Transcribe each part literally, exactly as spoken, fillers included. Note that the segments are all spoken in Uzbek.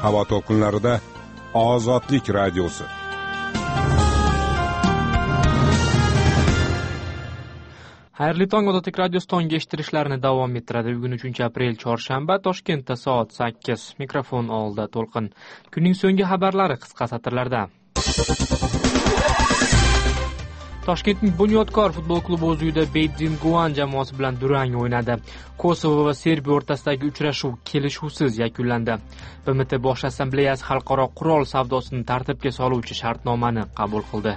havo to'lqinlarida Ozodlik radiosi. Xayrli tong, Ozodlik radiosi tongga eshittirishlarni davom ettiradi. Bugun uchinchi aprel chorshanba, Toshkentda soat sakkiz. Mikrofon oldida To'lqin. Kunning so'nggi xabarlari qisqa satrlarda. Toshkentning Bunyodkor futbol klubi o'z uyida Beydzin Guan jamoasi bilan durang o'ynadi. Kosovo va Serbiya o'rtasidagi uchrashuv kelishuvsiz yakunlandi. B M T Bosh assambleyasi xalqaro qurol savdosini tartibga soluvchi shartnomani qabul qildi.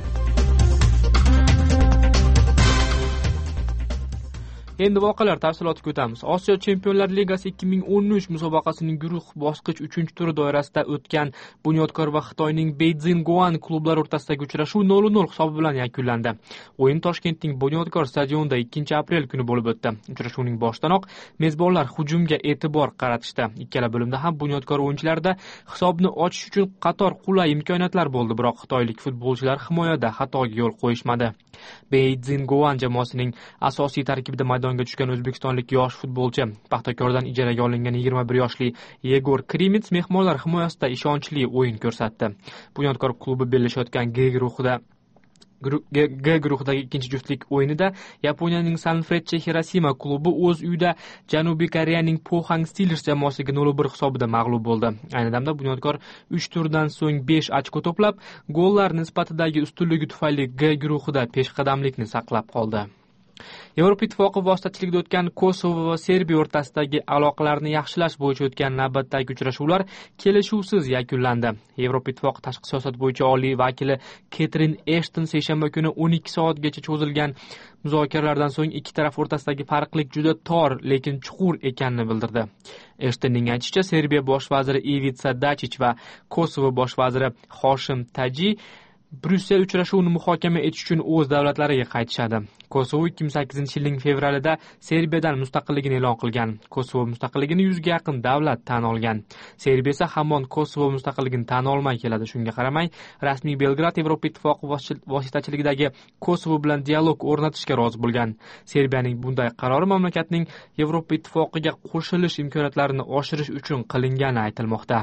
Endi voqealar tafsilotiga o'tamiz. Osiyo Chempionlar Ligasi ikki ming o'n uch musobaqasining guruh bosqich uchinchi turi doirasida o'tgan Bunyodkor va Xitoyning Beydzin Guan klublari o'rtasidagi uchrashuv nol nol hisobi bilan yakunlandi. O'yin Toshkentning Bunyodkor stadionida ikkinchi aprel kuni bo'lib o'tdi. Uchrashuvning boshidanoq mezbonlar hujumga e'tibor qaratishdi. Ikkala bo'limda ham Bunyodkor o'yinchilarida hisobni ochish uchun qator qulay imkoniyatlar bo'ldi, biroq xitoylik futbolchilar himoyada xatoga yo'l qo'yishmadi. Beydzin Guan jamoasining asosiy tarkibida maydonga tushgan o'zbekistonlik yosh futbolchi, Paxtakordan ijaraga olingan yigirma bir yoshli Yegor Krimits mehmonlar himoyasida ishonchli o'yin ko'rsatdi. Bunyodkor klubi bellashayotgan G guruhida G guruhidagi ikkinchi juftlik o'yinida Yaponiyaning Sanfrecce Hiroshima klubi o'z uyida Janubiy Koreyaning Pohang Steelers jamoasiga nol bir hisobida mag'lub bo'ldi. Ayni damda Bunyodkor uch turdan so'ng besh ochko to'plab, gollar nisbatidagi ustunligi tufayli G guruhida peshqadamlikni saqlab qoldi. Yevropa Ittifoqi vositachiligida o'tgan Kosovo va Serbiya o'rtasidagi aloqalarni yaxshilash bo'yicha o'tgan navbatdagi uchrashuvlar kelishuvsiz yakunlandi. Yevropa Ittifoqi tashqi siyosat bo'yicha oliy vakili Ketrin Eshton seshanba kuni o'n ikki soatgacha cho'zilgan muzokaralardan so'ng ikki taraf o'rtasidagi farqlik juda tor, lekin chuqur ekanini bildirdi. Eshtonning aytishicha, Serbiya bosh vaziri Ivica Dačić va Kosovo bosh vaziri Hoshim Taji Bryussel uchrashuvini muhokama etish uchun o'z davlatlariga qaytishadi. Kosovo ikki ming sakkizinchi yilning fevralida Serbiyadan mustaqilligini e'lon qilgan. Kosovo mustaqilligini yuzga yaqin davlat tan olgan. Serbiya esa hamon Kosovo mustaqilligini tan olmay keladi. Shunga qaramay, rasmiy Belgrad Yevropa Ittifoqi vositachiligidagi Kosovo bilan dialog o'rnatishga rozi bo'lgan. Serbiyaning bunday qarori mamlakatning Yevropa Ittifoqiga qo'shilish imkoniyatlarini oshirish uchun qilingani aytilmoqda.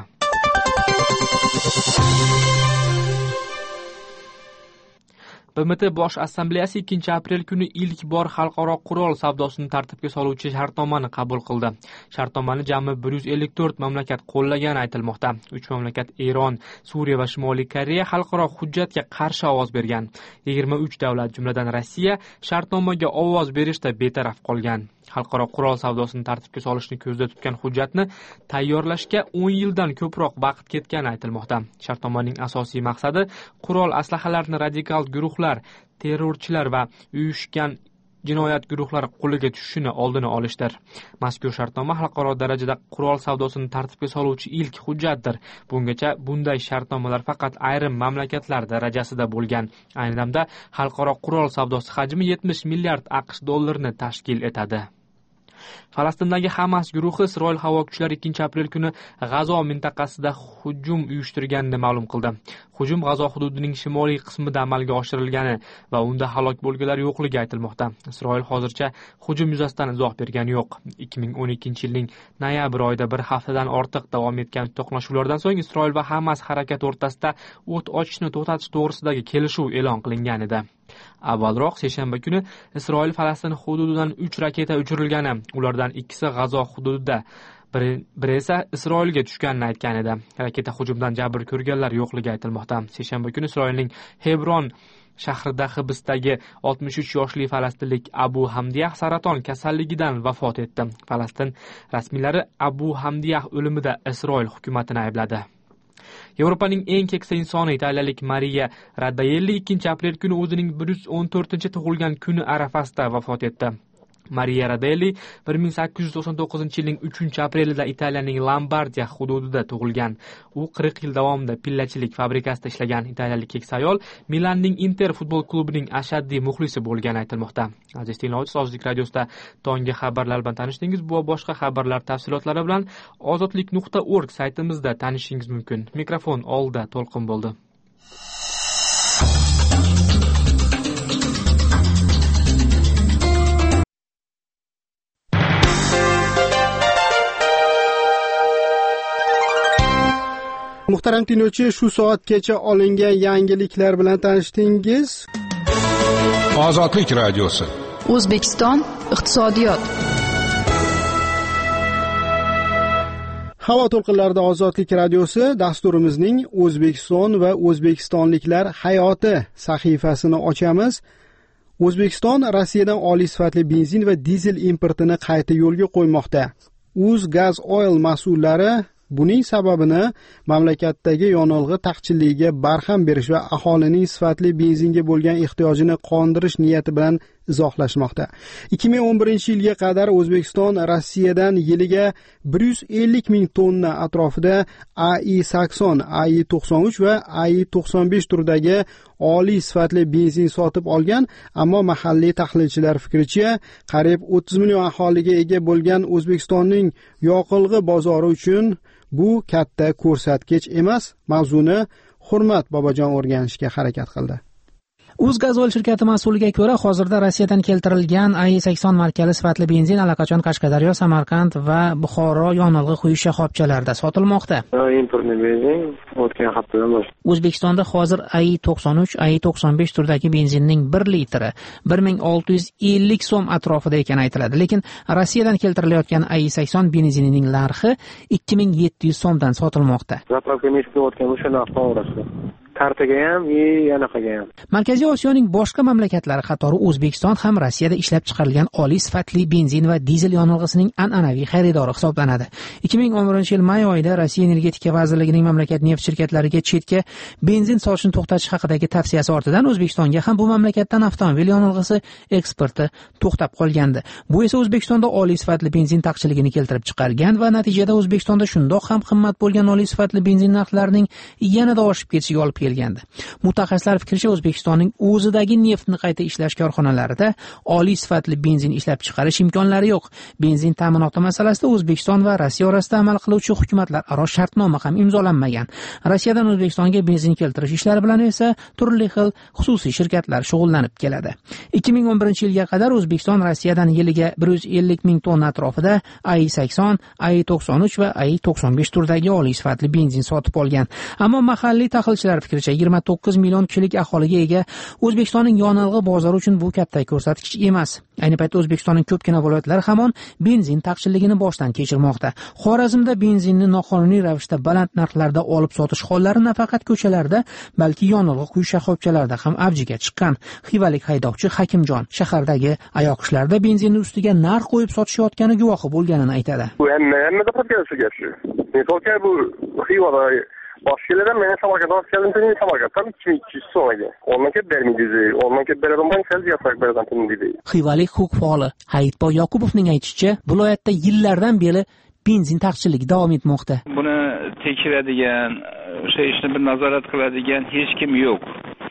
B M T Bosh assambleyasi ikkinchi aprel kuni ilk bor xalqaro qurol savdosini tartibga soluvchi shartnomani qabul qildi. Shartnomani jami bir yuz ellik to'rt mamlakat qo'llagani aytilmoqda. uch mamlakat Eron, Suriya va Shimoliy Koreya xalqaro hujjatga qarshi ovoz bergan. yigirma uch davlat, jumladan Rossiya, shartnomaga ovoz berishda betaraf qolgan. Xalqaro qurol savdosini tartibga solishni ko'zda tutgan hujjatni tayyorlashga o'n yildan ko'proq vaqt ketgani aytilmoqda. Shartnomaning asosiy maqsadi qurol aslahalarni radikal guruhlar, terrorchilar va uyushgan jinoyat guruhlari qo'liga tushishini oldini olishdir. Mazkur shartnoma xalqaro darajada qurol savdosini tartibga soluvchi ilk hujjatdir. Bungacha bunday shartnomalar faqat ayrim mamlakatlar darajasida bo'lgan. Ayni damda xalqaro qurol savdosi hajmi yetmish milliard AQSh dollarini tashkil etadi. Falastindagi Hamas guruhi Isroil havo kuchlari ikkinchi aprel kuni G'azo mintaqasida hujum uyushtirganini ma'lum qildi. Hujum G'azo hududining shimoliy qismida amalga oshirilgani va unda halok bo'lganlar yo'qligi aytilmoqda. Isroil hozircha hujum yuzasidan izoh bergani yo'q. ikki ming o'n ikkinchi yilning noyabr oyida bir haftadan ortiq davom etgan to'qnashuvlardan so'ng Isroil va Hamas harakati o'rtasida o't ochishni to'xtatish to'g'risidagi kelishuv e'lon qilingan edi. Avvalroq seshanba kuni Isroil Falastin hududidan uch raketa uchirilgani, ulardan ikkisi G'azo hududida, biri esa Isroilga tushganini aytgan edi. Raketa hujumidan jabr ko'rganlar yo'qligi aytilmoqda. Seshanba kuni Isroilning Hebron shahrida hibsdagi oltmish uch yoshli falastinlik Abu Hamdiyah saraton kasalligidan vafot etdi. Falastin rasmiylari Abu Hamdiyah o'limida Isroil hukumatini aybladi. Yevropaning eng keksa insoni italiyalik Maria Radaelli ikkinchi aprel kuni o'zining bir yuz o'n to'rtinchi tug'ilgan kuni arafasida vafot etdi. Maria Radaelli bir ming sakkiz yuz to'qson to'qqizinchi yilning uchinchi aprelida Italiyaning Lombardiya hududida tug'ilgan. U qirq yil davomida pillachilik fabrikasida ishlagan. Italiyalik keksa ayol Milanning Inter futbol klubining ashaddiy muxlisi bo'lgani aytilmoqda. Aziz tinglovchi, Ozodlik radiosida tonggi xabarlar bilan tanishdingiz. Bu va boshqa xabarlar tafsilotlari bilan ozodlik nuqta org saytimizda tanishishingiz mumkin. Mikrofon oldida To'lqin bo'ldi. Muhtaram tinglovchi, shu soatgacha olingan yangiliklar bilan tanishdingiz. Ozodlik radiosi. O'zbekiston iqtisodiyot. Havo to'lqinlarida Ozodlik radiosi dasturimizning O'zbekiston va o'zbekistonliklar hayoti sahifasini ochamiz. O'zbekiston Rossiyadan oliy sifatli benzin va dizel importini qayta yo'lga qo'ymoqda. Uzgaz Oil mas'ullari buning sababini mamlakatdagi yonilg'i taqchilligiga barham berish va aholining sifatli benzinga bo'lgan ehtiyojini qondirish niyati bilan izohlashmoqda. ikki ming o'n birinchi yilga qadar O'zbekiston Rossiyadan yiliga bir yuz ellik ming tonna atrofida A I sakson, A I to'qson uch va A I to'qson besh turidagi oliy sifatli benzin sotib olgan, ammo mahalliy tahlilchilar fikricha, qariyb o'ttiz million aholiga ega bo'lgan O'zbekistonning yoqilg'i bozori uchun bu katta ko'rsatkich emas. Mavzuni Hurmat Bobojon o'rganishga harakat qildi. Uzgazol shirkati mas'uliga ko'ra, hozirda Rossiyadan keltirilgan A I sakson markali sifatli benzin allaqachon Qashqadaryo, Samarqand va Buxoro yonilg'i quyish shoxobchalarida sotilmoqda. Importni benzin o'tgan haftadan boshlab O'zbekistonda hozir A I to'qson uch, A I to'qson besh turidagi benzinning bir litri bir ming olti yuz ellik so'm atrofida ekani aytiladi. Lekin Rossiyadan keltirilayotgan A I sakson benzinining narxi ikki ming yetti yuz so'mdan sotilmoqda. Zapravka meshga o'tgan o'sha narxdan o'rasida. Kartaga ham, yanaqaga ham. Markaziy Osiyoning boshqa mamlakatlari qatori O'zbekiston ham Rossiyada ishlab chiqarilgan oliy sifatli benzin va dizel yonilg'isining an'anaviy xaridori hisoblanadi. ikki ming o'n birinchi yil may oyida Rossiya energetika vazirligining mamlakat neft shirkatlariga chetga benzin sotishni to'xtatish haqidagi tavsiyasi ortidan O'zbekistonga ham bu mamlakatdan avtomobil yonilg'isi eksporti to'xtab qolgandi. Bu esa O'zbekistonda oliy sifatli benzin taqchiligini keltirib chiqargan va natijada O'zbekistonda shundoq ham qimmat bo'lgan oliy sifatli benzin narxlarining yanada oshib ketishiga olib kelgandi. Mutaxassislar fikricha, O'zbekistonning o'zidagi neftni qayta ishlash korxonalarida oliy sifatli benzin ishlab chiqarish imkonlari yo'q. Benzin ta'minoti masalasida O'zbekiston va Rossiya orasida amal qiluvchi hukumatlararo shartnoma ham imzolanmagan. Rossiyadan O'zbekistonga benzin keltirish ishlari bilan esa turli xil xususiy shirkatlar shug'ullanib keladi. ikki ming o'n birinchi yilga qadar O'zbekiston Rossiyadan yiliga bir yuz ellik ming tonna atrofida A I sakson, A I to'qson uch va A I to'qson besh turidagi oliy sifatli benzin sotib olgan. Ammo mahalliy tahlilchilar fikricha yigirma to'qqiz million kishilik aholiga ega O'zbekistonning yonilg'i bozori uchun bu katta ko'rsatkich emas. Ayni paytda O'zbekistonning ko'pgina viloyatlari hamon benzin taqchilligini boshdan kechirmoqda. Xorazmda benzinni noqonuniy ravishda baland narxlarda olib sotish hollari nafaqat ko'chalarda, balki yonilg'i quyish shoxobchalarida ham avjiga chiqqan. Xivalik haydovchi Hakimjon shahardagi ayoqishlarda benzinni ustiga narx qo'yib sotishayotgani guvohi bo'lganini aytadi. Bu hamma hammada qolgan shu gap shu. Misol bu Xivada Boshqalardan men Samarqanddan keldim, Samarqanddan ikki ming ikki yuz so'mga. Ondan kelib bermaydi. Ondan kelib beradan bank seziyatrak beradan pulni deydi. Xivalik huquq faoli Hayitboy Yoqubovning aytishicha, viloyatda yillardan beri benzin taqchilligi davom etmoqda. Buni tekshiradigan, o'sha ishni bir nazorat qiladigan hech kim yo'q.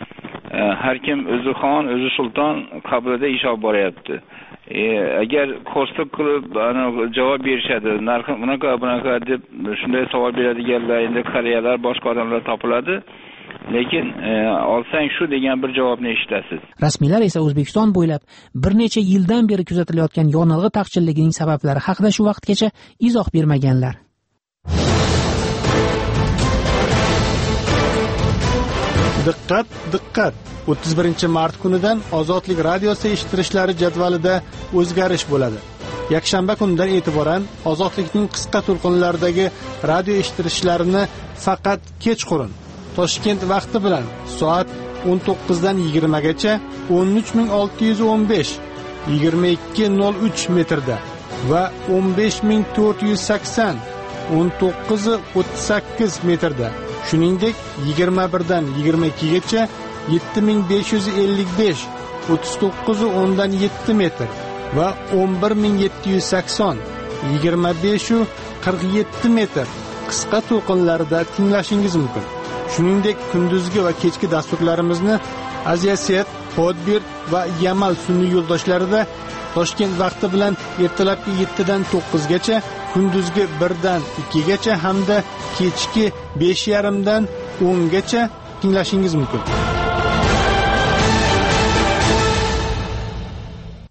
Har kim o'zi xon, o'zi sulton qabrida ish olib boryapti. E, agar ko'rsatib qilib ana javob berishadi, narxi bunaqa bunaqa deb shunday savol beradiganlar, endi qariyalar, boshqa odamlar topiladi. Lekin e, olsang shu degan bir javobni eshitasiz. Rasmiylar esa O'zbekiston bo'ylab bir necha yildan beri kuzatilayotgan yonilg'i taqchilligining sabablari haqida shu vaqtgacha izoh bermaganlar. Diqqat, diqqat. o'ttiz birinchi mart kunidan Ozodlik radiosi eshittirishlari jadvalida o'zgarish bo'ladi. Yakshanba kunidan e'tiboran Ozodlikning qisqa to'lqinlaridagi radio eshittirishlarini faqat kechqurun Toshkent vaqti bilan soat o'n to'qqizdan yigirmagacha o'n uch ming olti yuz o'n besh, yigirma ikki nol uch metrda va o'n besh ming to'rt yuz sakson, o'n to'qqiz o'ttiz sakkiz metrda, shuningdek yigirma birdan yigirma ikkigacha yetti ming besh yuz ellik besh, o'ttiz to'qqiz o'ndan yetti metr va o'n bir ming yetti yuz sakson, yigirma besh qirq yetti metr qisqa to'lqinlarida tinglashingiz mumkin. Shuningdek, kunduzgi va kechki dasturlarimizni Aziyaset, Podbir va Yamal sun'iy yo'ldoshlarida Toshkent vaqti bilan ertalabki yettidan to'qqizgacha, kunduzgi birdan ikkigacha hamda kechki besh yarim dan o'ngacha tinglashingiz mumkin.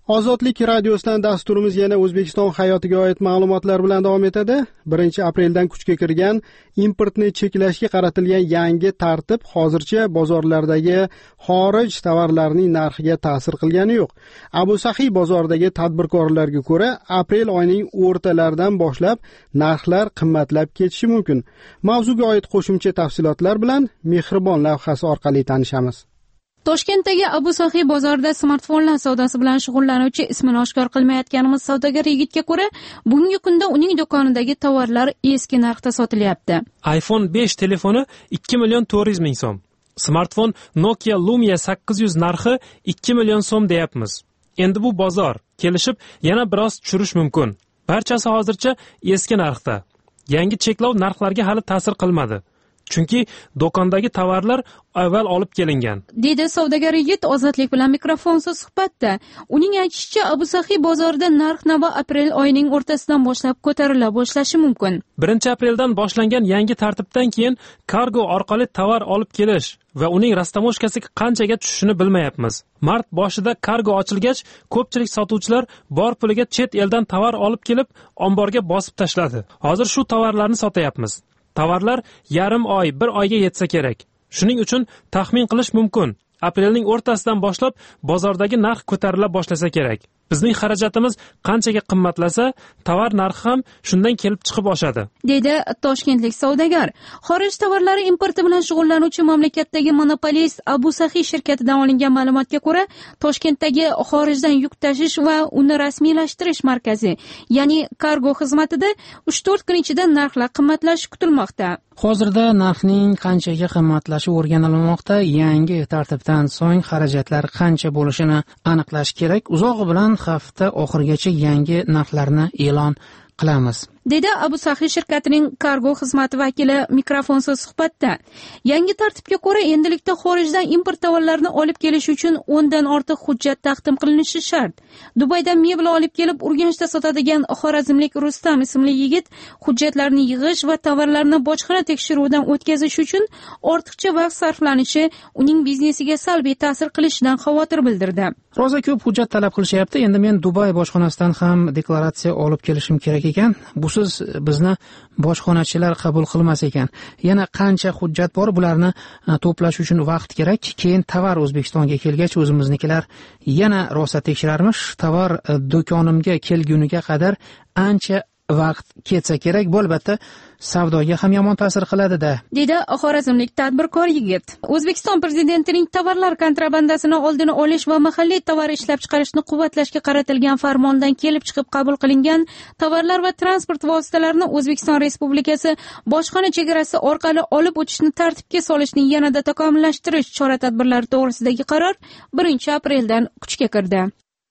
Ozodlik radiosidan dasturimiz yana O'zbekiston hayotiga oid ma'lumotlar bilan davom etadi. birinchi apreldan kuchga kirgan importni cheklashga qaratilgan yangi tartib hozircha bozorlardagi xorij tovarlarining narxiga ta'sir qilgani yo'q. Abu Sahiy bozoridagi tadbirkorlarga ko'ra, aprel oyining o'rtalaridan boshlab narxlar qimmatlab ketishi mumkin. Mavzuga oid qo'shimcha tafsilotlar bilan Mehribon lavhasi orqali tanishamiz. Toshkentdagi Abu Sahiy bozorida smartfonlar savdosi bilan shug'ullanuvchi ismini oshkor qilmayotganimiz savdogar yigitga ko'ra, bugungi kunda uning do'konidagi tovarlar eski narxda sotilyapti. iPhone besh telefoni ikki million to'rt yuz ming so'm. Smartfon Nokia Lumia sakkiz yuz narxi ikki million so'm deyapmiz. Endi bu bozor kelishib yana biroz tushirish mumkin. Barchasi hozircha eski narxda. Yangi cheklov narxlarga hali ta'sir qilmadi. Chunki do'kondagi tovarlar avval olib kelingan, dedi savdogar yigit Ozodlik bilan mikrofonsiz suhbatda. Uning aytishicha, Abu Sahiy bozorida narx-navo aprel oyining o'rtasidan boshlab ko'tarila boshlashi mumkin. birinchi apreldan boshlangan yangi tartibdan keyin kargo orqali tovar olib kelish va uning rastamoshkasi qanchaga tushishini bilmayapmiz. Mart boshida kargo ochilgach, ko'pchilik sotuvchilar bor puliga chet eldan tovar olib kelib, omborga bosib tashladi. Hozir shu tovarlarni sotyapmiz. Tovarlar yarim oy, bir oyga yetsa kerak. Shuning uchun taxmin qilish mumkin, aprelning o'rtasidan boshlab bozordagi narx ko'tarila boshlasa kerak. Bizning xarajatimiz qanchaga qimmatlasa, tovar narxi ham shundan kelib chiqib oshadi, dedi toshkentlik savdogar. Xorij tovarlari importi bilan shug'ullanuvchi mamlakatdagi monopolist Abu Sahiy shirkatidan olingan ma'lumotga ko'ra, Toshkentdagi xorijdan yuk tashish va uni rasmiylashtirish markazi, ya'ni kargo xizmatida uch to'rt kun ichida narxlar qimmatlashi kutilmoqda. Hozirda narxning qanchaga qimmatlashi o'rganilmoqda. Yangi tartibdan so'ng xarajatlar qancha bo'lishini aniqlash kerak. Uzog'i bilan hafta oxirigacha yangi narxlarni e'lon qilamiz, dedi Abu Sahiy shirkatining kargo xizmati vakili mikrofonsiz suhbatda. Yangi tartibga ko'ra, endilikda xorijdan import tovarlarini olib kelish uchun o'n dan ortiq hujjat taqdim qilinishi shart. Dubaydan mebel olib kelib Urganchda sotadigan xorazmlik Rustam ismli yigit hujjatlarni yig'ish va tovarlarni bojxona tekshiruvidan o'tkazish uchun ortiqcha vaqt sarflanishi uning biznesiga salbiy ta'sir qilishidan xavotir bildirdi. Roza ko'p hujjat talab qilishyapti. Endi men Dubay bojxonasidan ham deklaratsiya olib kelishim kerak ekan. Busiz bizni bojxonachilar qabul qilmas ekan. Yana qancha hujjat bor, bularni to'plash uchun vaqt kerak. Keyin tovar O'zbekistonga kelgach, o'zimiznikilar yana rosa tekshirarmish. Tovar do'konimga kelguniga qadar ancha vaqt ketsa kerak. Bu albatta savdoga ham yomon ta'sir qiladi-da, dedi xorazmlik tadbirkor yigit. O'zbekiston prezidentining tovarlar kontrabandasini oldini olish va mahalliy tovar ishlab chiqarishni quvvatlashga qaratilgan farmondan kelib chiqib qabul qilingan tovarlar va transport vositalarini O'zbekiston Respublikasi bojxona chegarasi orqali olib o'tishni tartibga solishning yanada takomillashtirish chora-tadbirlari to'g'risidagi qaror birinchi apreldan kuchga kirdi.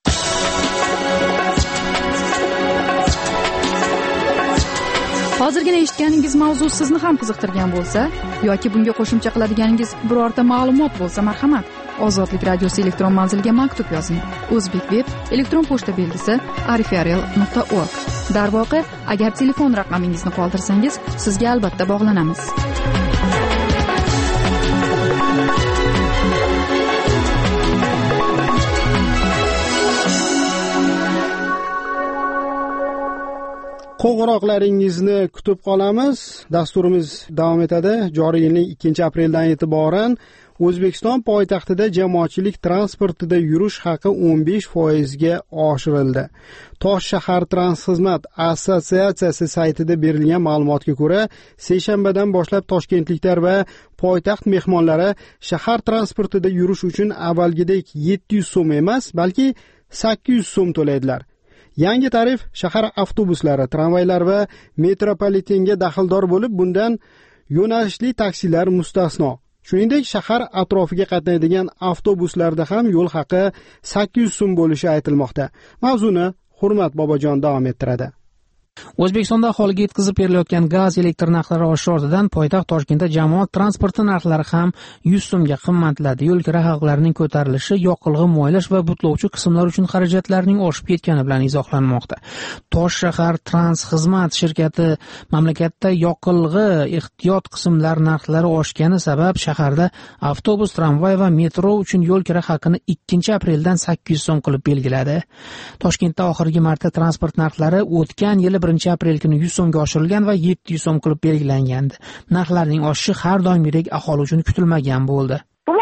Hozirgina eshitganingiz mavzu sizni ham qiziqtirgan bo'lsa yoki bunga qo'shimcha qiladiganingiz birorta ma'lumot bo'lsa, marhamat, Ozodlik radiosi elektron manziliga maktub yozing. O'zbekveb elektron pochta belgisi arifiarel nuqta org. Darvoqe, agar telefon raqamingizni qoldirsangiz, sizga albatta bog'lanamiz. Qo'ng'iroqlaringizni kutib qolamiz. Dasturimiz davom etadi. Joriy yilning ikkinchi apreldan e'tiboran O'zbekiston poytaxtida jamoatchilik transportida yurish haqi o'n besh foizga oshirildi. Tosh shahar Transxizmat assotsiatsiyasi saytida berilgan ma'lumotga ko'ra, seshanbadan boshlab toshkentliklar va poytaxt mehmonlari shahar transportida yurish uchun avvalgidek yetti yuz so'm emas, balki sakkiz yuz so'm to'laydilar. Yangi tarif shahar avtobuslari, tramvaylar va metropolitenga daxldor bo'lib, bundan yo'nalishli taksilar mustasno. Shuningdek, shahar atrofiga qatnaydigan avtobuslarda ham yo'l haqi sakkiz yuz so'm bo'lishi aytilmoqda. Mavzuni Hurmat Bobojon davom ettiradi. O'zbekistonda aholiga yetkazib berilayotgan gaz elektr narxlari oshishi ortidan poytaxt Toshkentda jamoat transporti narxlari ham yuz so'mga qimmatladi. Yo'l kira haqlarining ko'tarilishi yoqilg'i moylash va butlovchi qismlar uchun xarajatlarning oshib ketgani bilan izohlanmoqda. Toshshahar Transxizmat shirkati mamlakatda yoqilg'i ehtiyot qismlar narxlari oshgani sabab shaharda avtobus, tramvay va metro uchun yo'l kira haqini ikkinchi apreldan sakkiz yuz so'm qilib belgiladi. Toshkentda oxirgi marta transport narxlari o'tgan yili birinchi aprel kuni yuz so'mga oshirilgan va yetti yuz so'm qilib belgilangandi. Narxlarning oshishi har doimgidek aholi uchun kutilmagan bo'ldi.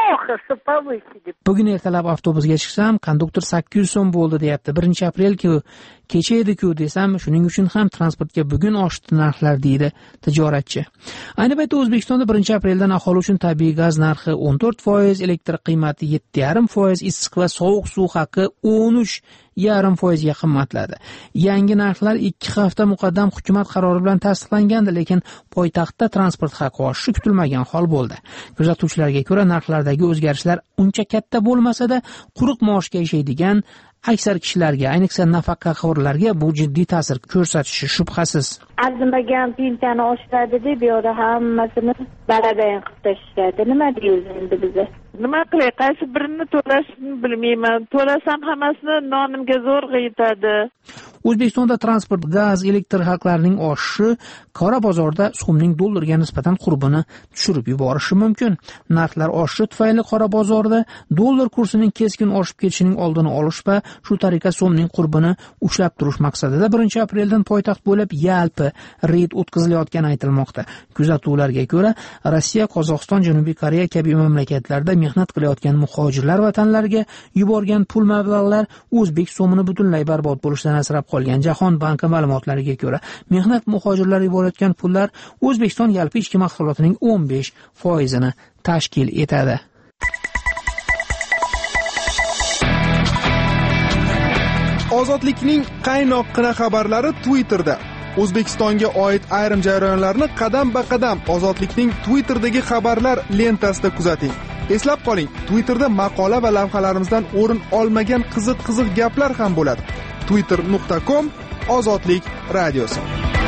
Bugun ertalab avtobusga chiqsam, konduktor sakkiz yuz so'm bo'ldi deyapti. birinchi aprel-ku kecha edi-ku desam, shuning uchun ham transportga bugun oshdi narxlar deydi tijoratchi. Ayni paytda O'zbekistonda birinchi apreldan aholi uchun tabiiy gaz narxi o'n to'rt foiz, elektr qiymati yetti yarim foiz, issiq va sovuq suv haqi o'n uch yarim foizga qimmatladi. Yangi narxlar ikki hafta muqaddam hukumat qarori bilan tasdiqlangandi, lekin poytaxtda transport haqi oshishi kutilmagan hol bo'ldi. Kuzatuvchilarga ko'ra, narxlardagi o'zgarishlar uncha katta bo'lmasa-da, quruq maoshga ishlaydigan aksar kishilarga, ayniqsa nafaqaxo'rlarga bu jiddiy ta'sir ko'rsatishi shubhasiz. Arzimagan pensiyani oshiradi deb, bu yerda hammasini barabayan qilib tashlashadi. Nima deymiz endi biza? Nima qilay, qaysi birini to'lashni bilmayman. To'lasam hammasini nonimga zo'rg'a yetadi. O'zbekistonda transport, gaz, elektr haqlarining oshishi qora bozorda so'mning dollarga nisbatan qurbini tushirib yuborishi mumkin. Narxlar oshishi tufayli qora bozorda dollar kursining keskin oshib ketishining oldini olish va shu tariqa so'mning qurbini ushlab turish maqsadida birinchi apreldan poytaxt bo'lib yalpi reyd o'tkazilayotgani aytilmoqda. Kuzatuvlarga ko'ra, Rossiya, Qozog'iston, Janubiy Koreya kabi mamlakatlarda mehnat qilayotgan muhojirlar vatanlariga yuborgan pul mablag'lar o'zbek so'mini butunlay barbod bo'lishdan asrab qolgan. Jahon banki ma'lumotlariga ko'ra, mehnat muhojirlari yuborayotgan pullar O'zbekiston yalpi ichki mahsulotining o'n besh foizini tashkil etadi. Ozodlikning qaynoqqina xabarlari Twitterda. O'zbekistonga oid ayrim jarayonlarni qadam-ba-qadam Ozodlikning Twitter'dagi xabarlar lentasida kuzating. Eslab qoling, Twitterda maqola va lavhalarimizdan o'rin olmagan qiziq-qiziq gaplar ham bo'ladi. twitter nuqta com Ozodlik radiosi.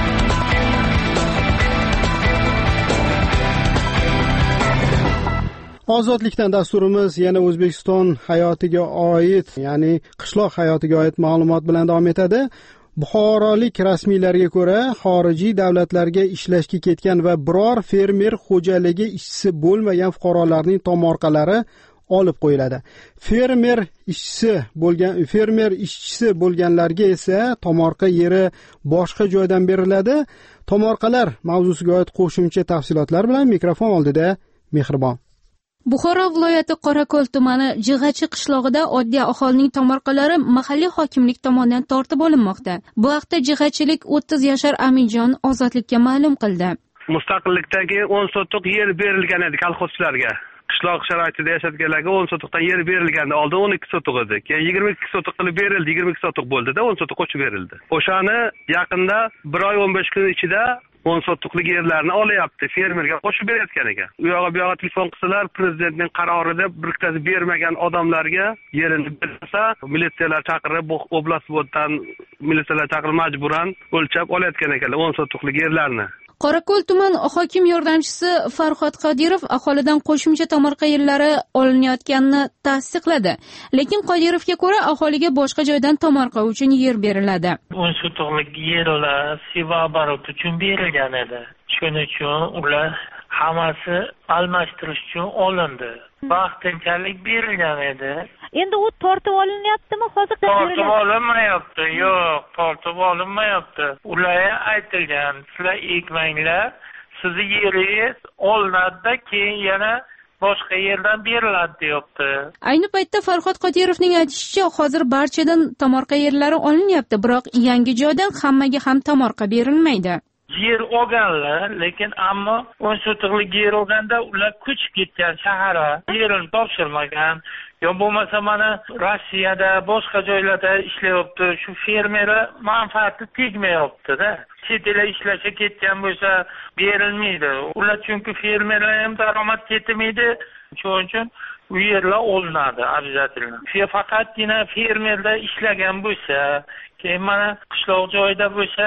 Ozodlikdan dasturimiz yana O'zbekiston hayotiga oid, ya'ni qishloq hayotiga oid ma'lumot bilan davom etadi. Buxorolik rasmiylarga ko'ra, xorijiy davlatlarga ishlashga ketgan va biror fermer xo'jaligi ishchisi bo'lmagan fuqarolarning tomorqalari olib qo'yiladi. Fermer ishchisi bo'lgan fermer ishchisi bo'lganlarga esa tomorqa yeri boshqa joydan beriladi. Tomorqalar mavzusiga oid qo'shimcha tafsilotlar bilan mikrofon oldida Mehribon. Buxoro viloyati Qorako'l tumani Jig'achi qishlog'ida oddiy aholining tomorqalari mahalliy hokimlik tomonidan tortib olinmoqda. Bu haqda jig'achilik o'ttiz yashar Aminjon Ozodlikka ma'lum qildi. Mustaqillikdagi o'n sotix yer berilgan edi kolxozchilarga. Qishloq sharoitida yashayotganlarga o'n sotixdan yer berilgandi. Oldin o'n ikki sotix edi. Keyin yigirma ikki sotix qilib berildi. yigirma ikki sotix bo'ldi-da, o'n sotix qo'shib berildi. O'shani yaqinda bir oy o'n besh kun ichida o'n sotixlik yerlarni olyapti, fermerga qo'shib berayotgan ekan. U yoqqa bu yoqqa telefon qilsalar, prezidentning qarorida biriktasib bermagan odamlarga yerini bersa, militsiyalar chaqirib, oblast bo'yidan militsiyalar chaqirib majburan o'lchab olayotgan ekanlar o'n sotixlik yerlarni. Qorako'l tuman hokim yordamchisi Farhod Qodirov aholidan qo'shimcha tomorqa yerlari olinayotganini tasdiqladi. Lekin Qodirovga ko'ra, aholiga boshqa joydan tomorqa uchun yer beriladi. o'n sotixlik yerlar sivabarot uchun berilgan edi. Shuning uchun ular hammasi almashtirish uchun olindi. Vaqtinchalik berilgan edi. Endi u tortib olinyaptimi hozirda? Tortib olinmayapti. Yo'q, tortib olinmayapti. Ularga aytilgan, sizlar ekmanglar, sizni yeringiz olinadi, keyin yana boshqa yerdan beriladi deyapti. Ayni paytda Farhod Qodirovning aytishicha, hozir barchadan tomorqa yerlari olinyapti, biroq yangi joydan hammaga ham tomorqa berilmaydi. Yer olganlar, lekin ammo o'n sotixlik yer olganda ular ko'chib ketgan shaharga, yerini topshirmagan. Yo bo'lmasa mana Rossiyada, boshqa joylarda ishlayapti. Shu fermerlar manfaati tegmayapti-da. Chet elga ishlashga ketgan bo'lsa berilmaydi. Ular chunki fermerlar ham daromad ketmaydi. Shuning uchun u yerlar olinadi обязательно. Faqatgina fermerlar ishlagan bo'lsa, keyin mana qishloq joyida bo'lsa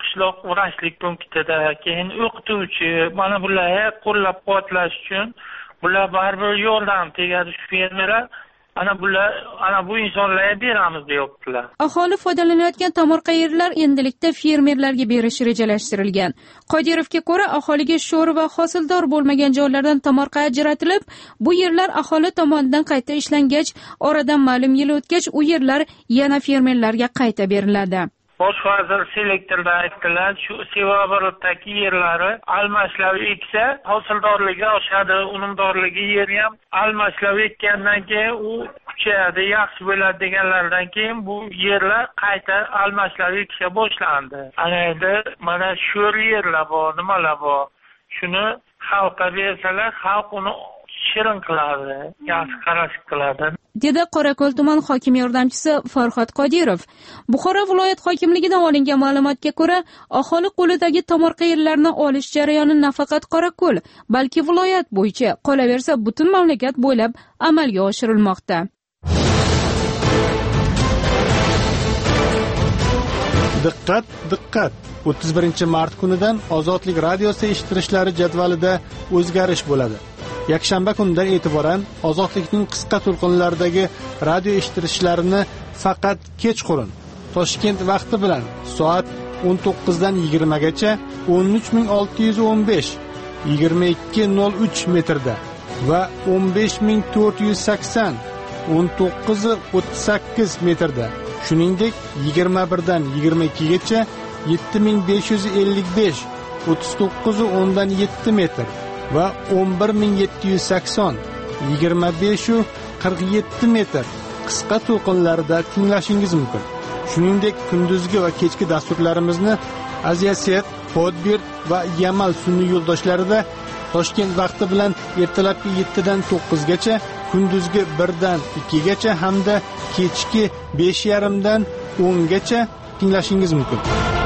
qishloq vrachlik punktida, keyin o'qituvchi, mana bularga qo'llab-quvvatlash uchun bular baribir yordam tegadi shu fermerlar. Ana bular, ana bu insonlarga beramiz deyaptilar. Aholi foydalanayotgan tomorqa yerlar endilikda fermerlarga berish rejalashtirilgan. Qodirovga ko'ra, aholiga sho'r va hosildor bo'lmagan joylardan tomorqa ajratilib, bu yerlar aholi tomonidan qayta ishlangach, oradan ma'lum yil o'tgach, u yerlar yana fermerlarga qayta beriladi. Bosh vazir selektorda aytdilar, shu Sevaborodagi yerlari almashlab eksa, hosildorligi oshadi, unumdorligi yeri ham almashlab ekkandan keyin u kuchayadi, yaxshi bo'ladi deganlardan keyin bu yerlar qayta almashlab ekisha boshlandi. Ana endi mana shu yerlar bor, nimalar bor. Shuni xalqqa bersalar, xalq uni shirin qiladi, yaxshi qarash qiladi, dedi Qorako'l tuman hokim yordamchisi Farhod Qodirov. Buxoro viloyat hokimligidan olingan ma'lumotga ko'ra, aholi qo'lidagi tomorqa yerlarni olish jarayoni nafaqat Qorako'l, balki viloyat bo'yicha, qolaversa butun mamlakat bo'ylab amalga oshirilmoqda. Diqqat, diqqat! o'ttiz birinchi mart kunidan Ozodlik radiosi eshittirishlari jadvalida o'zgarish bo'ladi. Yakshanba kunidan e'tiboran Ozodlikning qisqa to'lqinlaridagi radio eshittirishlarini faqat kechqurun Toshkent vaqti bilan soat o'n to'qqizdan yigirmagacha o'n uch ming olti yuz o'n besh yigirma ikki nol uch metrda va o'n besh ming to'rt yuz sakson o'n to'qqiz o'ttiz sakkiz metrda, shuningdek yigirma birdan yigirma ikkigacha yetti ming besh yuz ellik besh o'ttiz to'qqiz o'ndan yetti metr va o'n bir ming yetti yuz sakson yigirma besh qirq yetti metr qisqa to'lqinlarida tinglashingiz mumkin. Shuningdek, kunduzgi va kechki dasturlarimizni Aziyaset, Podbir va Yamal sun'iy yo'ldoshlarida Toshkent vaqti bilan ertalabki yettidan to'qqizgacha, kunduzgi birdan ikkigacha hamda kechki besh yarim dan o'ngacha tinglashingiz mumkin.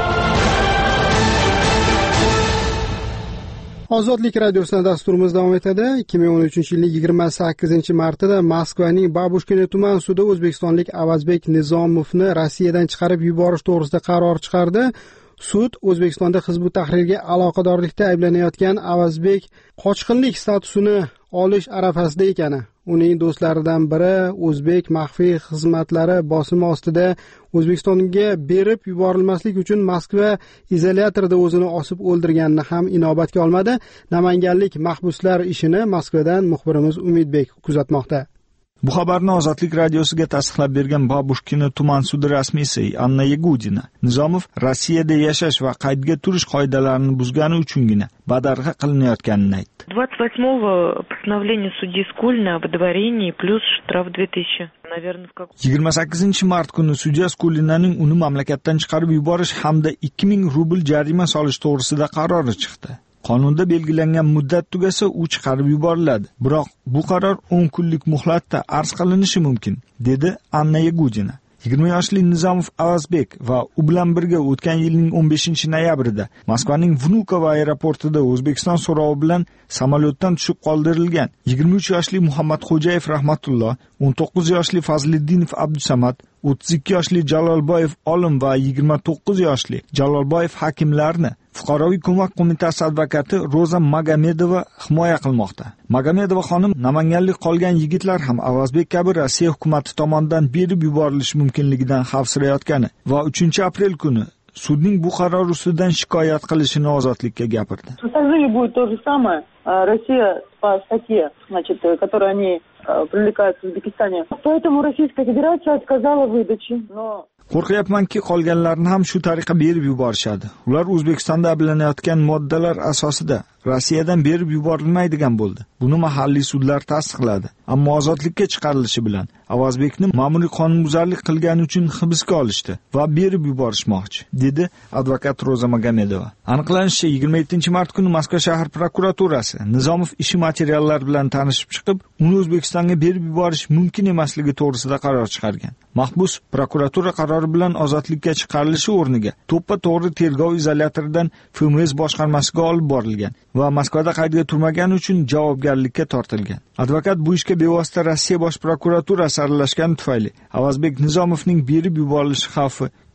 Ozodlik radiosida dasturimiz davom etadi. ikki ming o'n uchinchi yilning yigirma sakkizinchi martida Moskvaning Babushkina tuman sudi o'zbekistonlik Avazbek Nizomovni Rossiyadan chiqarib yuborish to'g'risida qaror chiqardi. Sud O'zbekistonda Hizbut Tahrirga aloqadorlikda ayblanayotgan Avazbek qochqinlik statusini olish arafasida ekani, uning do'stlaridan biri o'zbek maxfiy xizmatlari bosimi ostida O'zbekistonga berib yuborilmaslik uchun Moskva izolyatorida o'zini osib o'ldirganini ham inobatga olmadi. Namanganlik mahbuslar ishini Moskvadan muxbirimiz Umidbek kuzatmoqda. Bu xabarni Ozodlik radiosiga tasdiqlab bergan Babushkina tuman sudi rasmiysi Anna Yegudina, Nizomov Rossiyada yashash va qaydga turish qoidalarini buzgani uchungina badarg'a qilinayotganini aytdi. двадцать восьмого постановление судьи Скульна об одворении плюс штраф две тысячи. yigirma sakkizinchi mart kuni sudya Skulinaning uni mamlakatdan chiqarib yuborish hamda ikki ming rubl jarima solish to'g'risida qarori chiqdi. Qonunda belgilangan muddat tugasa u chiqarib yuboriladi. Biroq bu qaror o'n kunlik muhlatda arz qilinishi mumkin, dedi Anna Yegudina. yigirma yoshli Nizomov Avazbek va u bilan birga o'tgan yilning o'n beshinchi noyabrida Moskvaning Vnukovo aeroportida O'zbekiston so'rovi bilan samolyotdan tushib qoldirilgan yigirma uch yoshli Muhammadxo'jayev Rahmatulloh, o'n to'qqiz yoshli Fazliddinov Abdusamad, o'ttiz ikki yoshli Jalolboyev Olim va yigirma to'qqiz yoshli Jalolboyev Hakimlarni Fuqaroviy ko'mak qo'mitasi advokati Roza Magomedova himoya qilmoqda. Magomedova xonim namanganlik qolgan yigitlar ham Avazbek kabi Rossiya hukumati tomonidan berib yuborilishi mumkinligidan xavfsirayotgani va uchinchi aprel kuni sudning bu qaror ustidan shikoyat qilishini Ozodlikka gapirdi. Сожалению, будет то же самое. Россия по статье, значит, которую они привлекают в Узбекистане. Поэтому Российская Федерация отказала в выдаче, но Qo'rqyapmanki, qolganlarni ham shu tariqa berib yuborishadi. Ular O'zbekistonda ayblanayotgan moddalar asosida Rossiyadan berib yuborilmaydigan bo'ldi. Buni mahalliy sudlar tasdiqladi. Ammo ozodlikka chiqarilishi bilan Avazbekni ma'muriy qonunbuzarlik qilgani uchun hibsga olishdi va berib yuborishmoqchi, dedi advokat Roza Magomedova. Aniqlanishicha, yigirma yettinchi mart kuni Moskva shahar prokuraturasi Nizomov ishi materiallari bilan tanishib chiqib, uni O'zbekistonga berib yuborish mumkin emasligi to'g'risida qaror chiqargan. Mahbus prokuratura qarori bilan ozodlikka chiqarilishi o'rniga to'ppa-to'g'ri tergov izolyatoridan F M S boshqarmasiga olib borilgan va Moskvada qaydga turmagani uchun javobgarlikka tortilgan. Advokat bu ishga bevosita Rossiya bosh prokuraturasi aralashgani tufayli Avazbek Nizomovning berib yuborilishi xavfi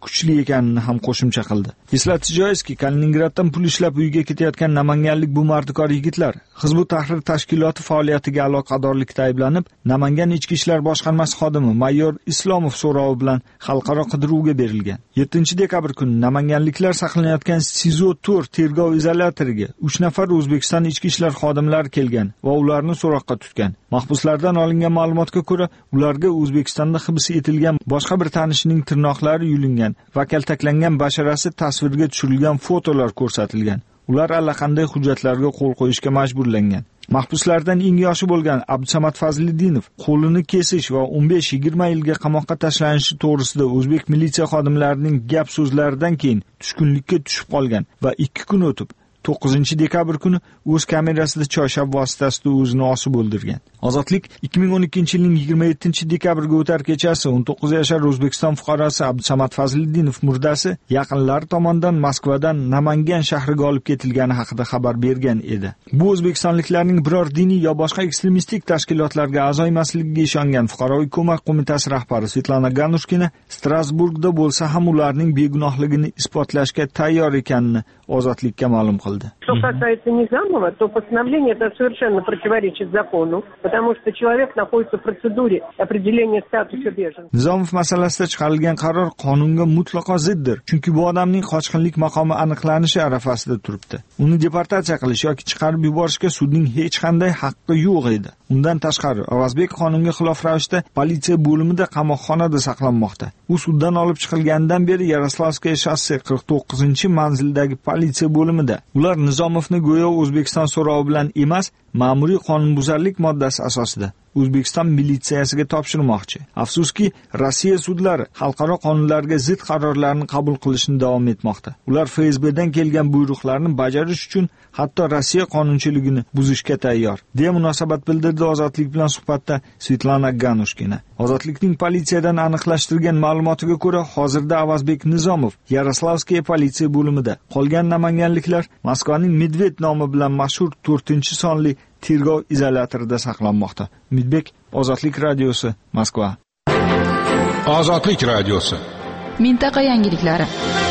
kuchli ekanini ham qo'shimcha qildi. Eslatish joizki, Kaliningraddan pul ishlab uyiga ketayotgan namanganlik bu mardikor yigitlar Hizbut Tahrir tashkiloti faoliyatiga aloqadorlikda ayblanib, Namangan ichki ishlar boshqarmasi xodimi mayor Islomov so'rovi bilan xalqaro qidiruvga berilgan. yettinchi dekabr kuni namanganliklar saqlanayotgan Sizo to'rt tergov izolyatoriga uch nafar O'zbekiston ichki ishlar xodimlari kelgan va ularni so'roqqa tutgan. Mahbuslardan olingan ma'lumotga ko'ra, ularga O'zbekistonda hibs etilgan boshqa bir tanishining tirnoqlari yulingan va kaltaklangan basharasi tasvirga tushirilgan fotolar ko'rsatilgan. Ular allaqanday hujjatlarga qo'l qo'yishga majburlangan. Mahbuslardan eng yoshi bo'lgan Abdusamad Fazliddinov qo'lini kesish va o'n besh yigirma yilga qamoqqa tashlanishi to'g'risida o'zbek militsiya xodimlarining gap so'zlaridan keyin tushkunlikka tushib qolgan va ikki kun o'tib to'qqizinchi dekabr kuni o'z kamerasida choyshab vositasida o'zini osib o'ldirgan. Ozodlik ikki ming o'n ikkinchi yilning yigirma yettinchi dekabrga o'tar kechasi o'n to'qqiz yashar O'zbekiston fuqarosi Abdusamad Fazliddinov murdasi yaqinlari tomonidan Moskvadan Namangan shahriga olib ketilgani haqida xabar bergan edi. Bu o'zbekistonliklarning biror diniy yo boshqa ekstremistik tashkilotlarga a'zo emasligiga ishongan Fuqaroviy ko'mak qo'mitasi rahbari Svetlana Ganushkina Strasburgda bo'lsa ham ularning begunohligini isbotlashga tayyor ekanini Ozodlikka ma'lum qildi. Что касается Низамова, то постановление это совершенно противоречит закону, потому что человек находится в процедуре определения статуса беженца. Nizomov masalasida chiqarilgan qaror qonunga mutlaqo ziddir, chunki bu odamning qochqinlik maqomi aniqlanishi arafasida turibdi. Uni deportatsiya qilish yoki chiqarib yuborishga sudning hech qanday haqqi yo'q edi. Undan tashqari, Avazbek qonunga xilof ravishda politsiya bo'limida qamoqxonada saqlanmoqda. U suddan olib chiqilganidan beri Yaroslavskiy shosse qirq to'qqizinchi manzildagi politsiya bo'limida. Ular Nizomovni go'yo O'zbekiston so'rovi bilan emas, ma'muriy qonunbuzarlik moddasi asosida O'zbekiston militsiyasiga topshirmoqchi. Afsuski, Rossiya sudlari xalqaro qonunlarga zid qarorlarni qabul qilishni davom etmoqda. Ular F S Bdan kelgan buyruqlarni bajarish uchun hatto Rossiya qonunchiligini buzishga tayyor, deya munosabat bildirdi Ozodlik bilan suhbatda Svetlana Ganushkina. Ozodlikning politsiyadan aniqlashtirgan ma'lumotiga ko'ra, hozirda Avazbek Nizomov Yaroslavskiy politsiya bo'limida, qolgan namanganliklar Moskvaning Medved nomi bilan mashhur to'rtinchi sonli tergov izolyatorida saqlanmoqda. Umidbek, Ozodlik radiosi, Moskva. Ozodlik radiosi. Mintaqa yangiliklari.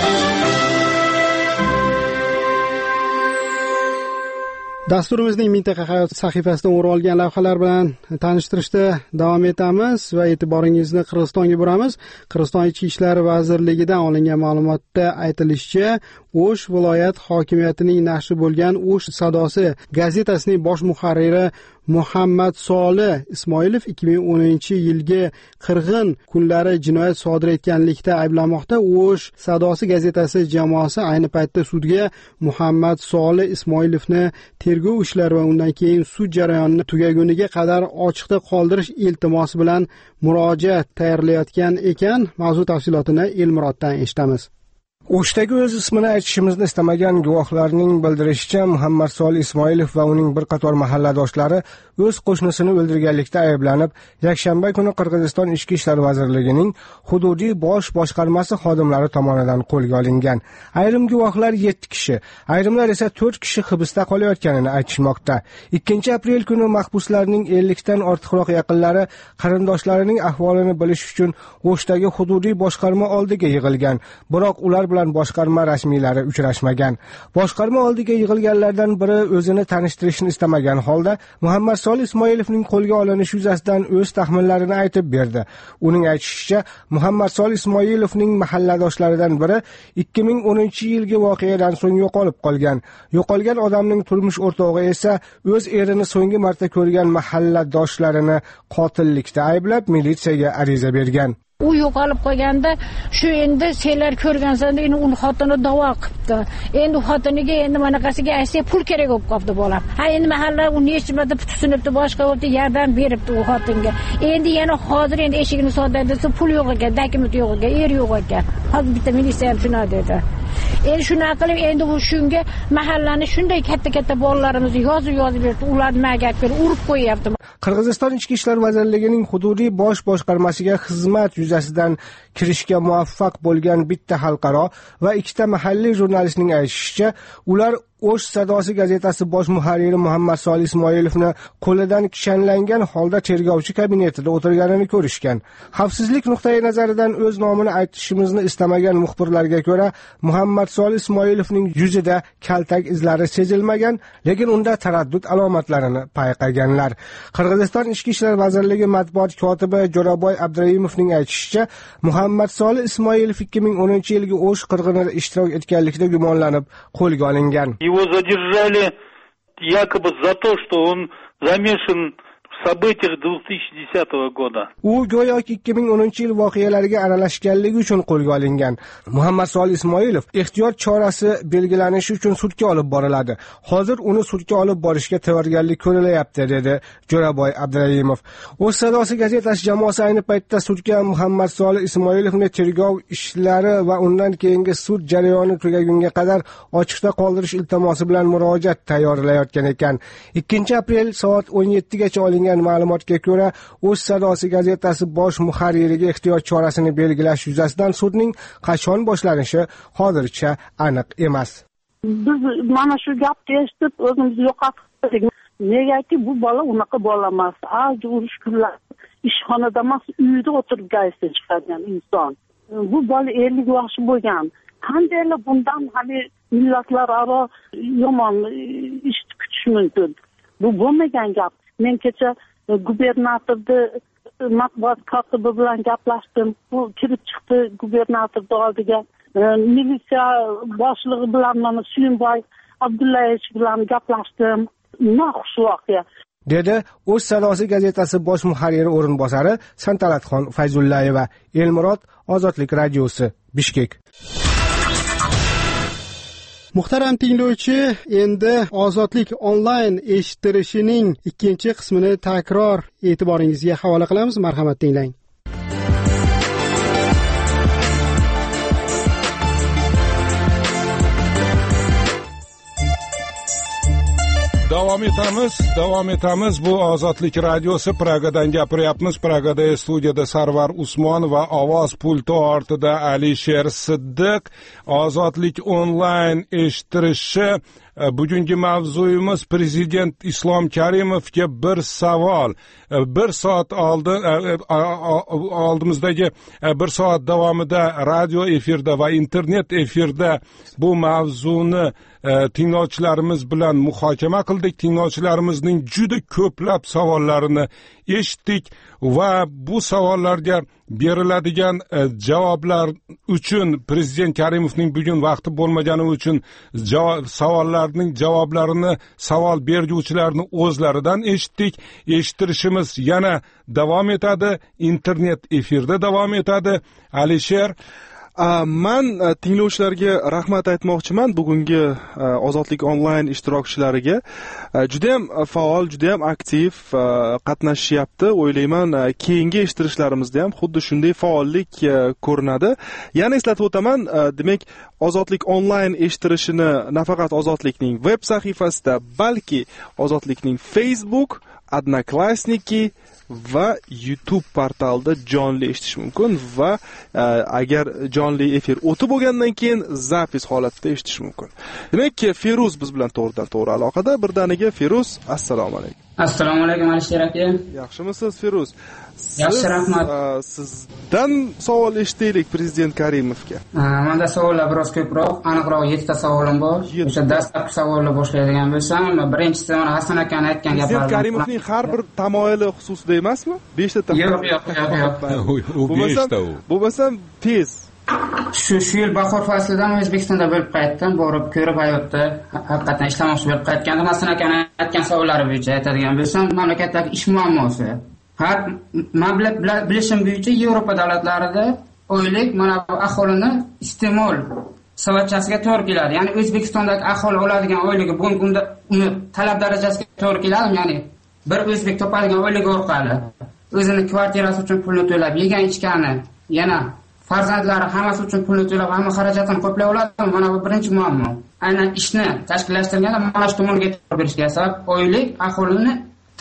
Dasturimizning Mintaqa hayot sahifasidan o'rin olgan lavhalar bilan tanishtirishda davom etamiz va e'tiboringizni Qirg'izistonga buramiz. Qirg'iziston Ichki ishlar vazirligidan olingan ma'lumotda aytilishicha, O'sh viloyat hokimiyatining nashri bo'lgan O'sh sadosi gazetasining bosh muharriri Muhammad Solih Ismoilov ikki ming o'ninchi yilgi qirg'in kunlari jinoyat sodir etganlikda ayblanmoqda. O'sh sadosi gazetasi jamoasi ayni paytda sudga Muhammad Solih Ismoilovni tergov ishlari va undan keyin sud jarayonini tugaguniga qadar ochiqda qoldirish iltimosi bilan murojaat tayyorlayotgan ekan. Mavzu tafsilotini Elmuroddan eshitamiz. O'shdagi o'z ismini aytishimizni istamagan guvohlarning bildirishicha, Muhammad Solih Ismoilov va uning bir qator mahalladoshlari o'z qo'shnisini o'ldirganlikda ayblanib, yakshanba kuni Qirg'iziston Ichki ishlar vazirligining hududiy bosh boshqarmasi xodimlari tomonidan qo'lga olingan. Ayrim guvohlar yetti kishi, ayrimlar esa to'rt kishi hibsda qolayotganini aytishmoqda. ikkinchi aprel kuni mahbuslarning ellikdan ortiqroq yaqinlari qarindoshlarining ahvolini bilish uchun O'shdagi hududiy boshqarma oldiga yig'ilgan. Biroq ular bilan boshqarma rasmiylari uchrashmagan. Boshqarma oldiga yig'ilganlardan biri o'zini tanishtirishni istamagan holda Muhammad Solih Ismoilovning qo'lga olinishi yuzasidan o'z taxminlarini aytib berdi. Uning aytishicha, Muhammad Solih Ismoilovning mahalladoshlaridan biri ikki ming o'ninchi yilgi voqeadan so'ng yo'qolib qolgan. Yo'qolgan odamning turmush o'rtog'i esa o'z erini so'nggi marta ko'rgan mahalladoshlarini qotillikda ayblab militsiyaga ariza bergan. U yo'qolib qolganda shu endi senlar ko'rgansanda endi uni xotini da'vo qilibdi. Endi xotiniga endi manaqasiga aytsa pul kerak bo'lib qoldi bolam. Ha endi mahalla u necha marta tutunibdi, boshqa bo'ldi, yordam beribdi u xotinga. Endi yana hozir endi eshigini sotadi desa pul yo'q ekan, dokument yo'q ekan, er yo'q ekan. Hozir bitta militsiya ham shuna dedi. Endi shuna qilib endi u shunga mahallani shunday katta-katta bolalarimizni yozib yozib berdi. Ularni magak berib urib qo'yapti. Qirg'iziston Ichki ishlar vazirligining hududiy bosh boshqarmasiga xizmat yuzasidan kirishga muvaffaq bo'lgan bitta xalqaro va ikkita mahalliy jurnalistning aytishicha, ular O'sh sadosi gazetasi bosh muharriri Muhammad Solih Ismoilovni qo'lidan kishanlangan holda tergovchi kabinetida o'tirganini ko'rishgan. Xavfsizlik nuqtai nazaridan o'z nomini aytishimizni istamagan muxbirlarga ko'ra, Muhammad Solih Ismoilovning yuzida kaltak izlari sezilmagan, lekin unda taraddud alomatlarini payqaganlar. Qirg'iziston Ichki ishlar vazirligi matbuot kotibi Jo'raboy Abduraimovning aytishicha, Muhammad Solih Ismoilov ikki ming o'ninchi yilgi O'sh qirg'inida ishtirok etganlikda gumonlanib qo'lga olingan. Его задержали якобы за то, что он замешан в событиях две тысячи десятого года. U go'yoki ikki ming o'ninchi yil voqealariga aralashganligi uchun qo'lga olingan. Muhammad Solih Ismoilov ehtiyot chorasi belgilanishi uchun sudga olib boriladi. Hozir uni sudga olib borishga tayyorgarlik ko'rilyapti, dedi Jo'raboy Abduraimov. O'z sadosi gazetasi jamoasi ayni paytda sudga Muhammad Solih Ismoilovni tergov ishlari va undan keyingi sud jarayoni tugagunga qadar ochiqda qoldirish iltimosi bilan murojaat tayyorlayotgan ekan. ikkinchi aprel soat o'n yetti gacha olingan ma'lumotga ko'ra, O'z sadosi gazetasi bosh muharririga ehtiyot chorasini belgilash yuzasidan sudning qachon boshlanishi hozircha aniq emas. Biz mana shu gapni eshitib o'zimizni yo'qotdik. Negaki bu bola unaqa bola emas. Aj urush kunlar ishxonada emas, uyda o'tirib gazetda chiqargan inson. Bu bola ellik yosh bo'lgan. Qandaylar bundan hali millatlararo yomon ish kutish mumkin? Bu bo'lmagan gap. Men kecha gubernatorni matbuot kotibi bilan gaplashdim. Bu kirib chiqdi gubernatorning oldiga. Militsiya boshlig'i bilan mana Suyunboy Abdullayevich bilan gaplashdim. Noxush voqea. dedi O'z sadosi gazetasi bosh muharriri o'rinbosari Santalatxon Fayzullayeva. Elmurod, Ozodlik radiosi, Bishkek. Muhtaram tinglovchi, endi Ozodlik onlayn eshittirishining ikkinchi qismini takror e'tiboringizga havola qilamiz. Marhamat tinglang. Davom etamiz, davom etamiz. Bu Ozodlik radiosi, Pragadan gapiryapmiz. Pragada studiyada Sarvar Usmon va ovoz pulti ortida Alisher Siddiq. Ozodlik onlayn eshittirishi. Bugungi mavzuyimiz Prezident Islom Karimovga bir savol. Bir soat oldin oldimizdagi bir soat davomida radio efirda va internet efirda bu mavzuni tinglovchilarimiz bilan muhokama qildik. Tinglovchilarimizning juda ko'plab savollarini eshitdik va bu savollarga beriladigan javoblar uchun Prezident Karimovning bugun vaqti bo'lmagani uchun savollarning javoblarini savol beruvchilarning o'zlaridan eshitdik. Eshittirishimiz yana davom etadi, internet efirda davom etadi. Alisher, man tinglovchilarga rahmat aytmoqchiman. Bugungi Ozodlik onlayn ishtirokchilariga juda ham faol, juda ham aktiv qatnashishyapti. O'ylayman, keyingi eshittirishlarimizda ham xuddi shunday faollik ko'rinadi. Yana eslatib o'taman, demak, Ozodlik onlayn eshittirishini nafaqat Ozodlikning veb sahifasida, balki Ozodlikning Facebook, Odnoklassniki va YouTube portalida jonli eshitish mumkin va agar jonli efir o'tib bo'lgandan keyin zapis holatida eshitish mumkin. Demak, Feruz biz bilan to'g'ridan to'g'ri aloqada. Birdaniga Feruz, assalomu alaykum. Assalomu alaykum Alisher aka. Yaxshimisiz Feruz? Yaxshi, rahmat. Sizdan savol eshitaylik Prezident Karimovga. Menda savollar biroz ko'proq, aniqroq yettita savolim bor. O'sha dastlabki savolni boshlaydigan bo'lsam, birinchisi mana Hasan akaning aytgan gaplari. Prezident Karimovning har bir tamoyili xususida emasmi? beshta tamoyil. Yo'q, yo'q, yo'q. U beshta u. Bo'lmasam tez. Shu shu yil bahor faslida O'zbekistonda bo'lib qaytdim, borib ko'rib hayotda haqiqatan ishlamoqchi bo'lib qaytgandim. Hasan akaning aytgan savollari bo'yicha aytadigan bo'lsam, mamlakatdagi ish muammosi. Har mablag' bilishim bo'yicha Yevropa davlatlarida oylik mana bu aholini iste'mol savatchasiga to'g'ri keladi. Ya'ni O'zbekistondagi aholi oladigan oyligi bugungi kunda uni talab darajasiga to'g'ri keladi. Ya'ni bir o'zbek topadigan oyligi orqali o'zini kvartirasi uchun pulni to'lab, yegan ichgani, yana farzandlari hammasi uchun pulni to'lab, hamma xarajatini qoplay oladi. Mana bu birinchi muammo. Aynan ishni tashkillashtirganda mana shu tomonga e'tibor berishga sabab oylik aholini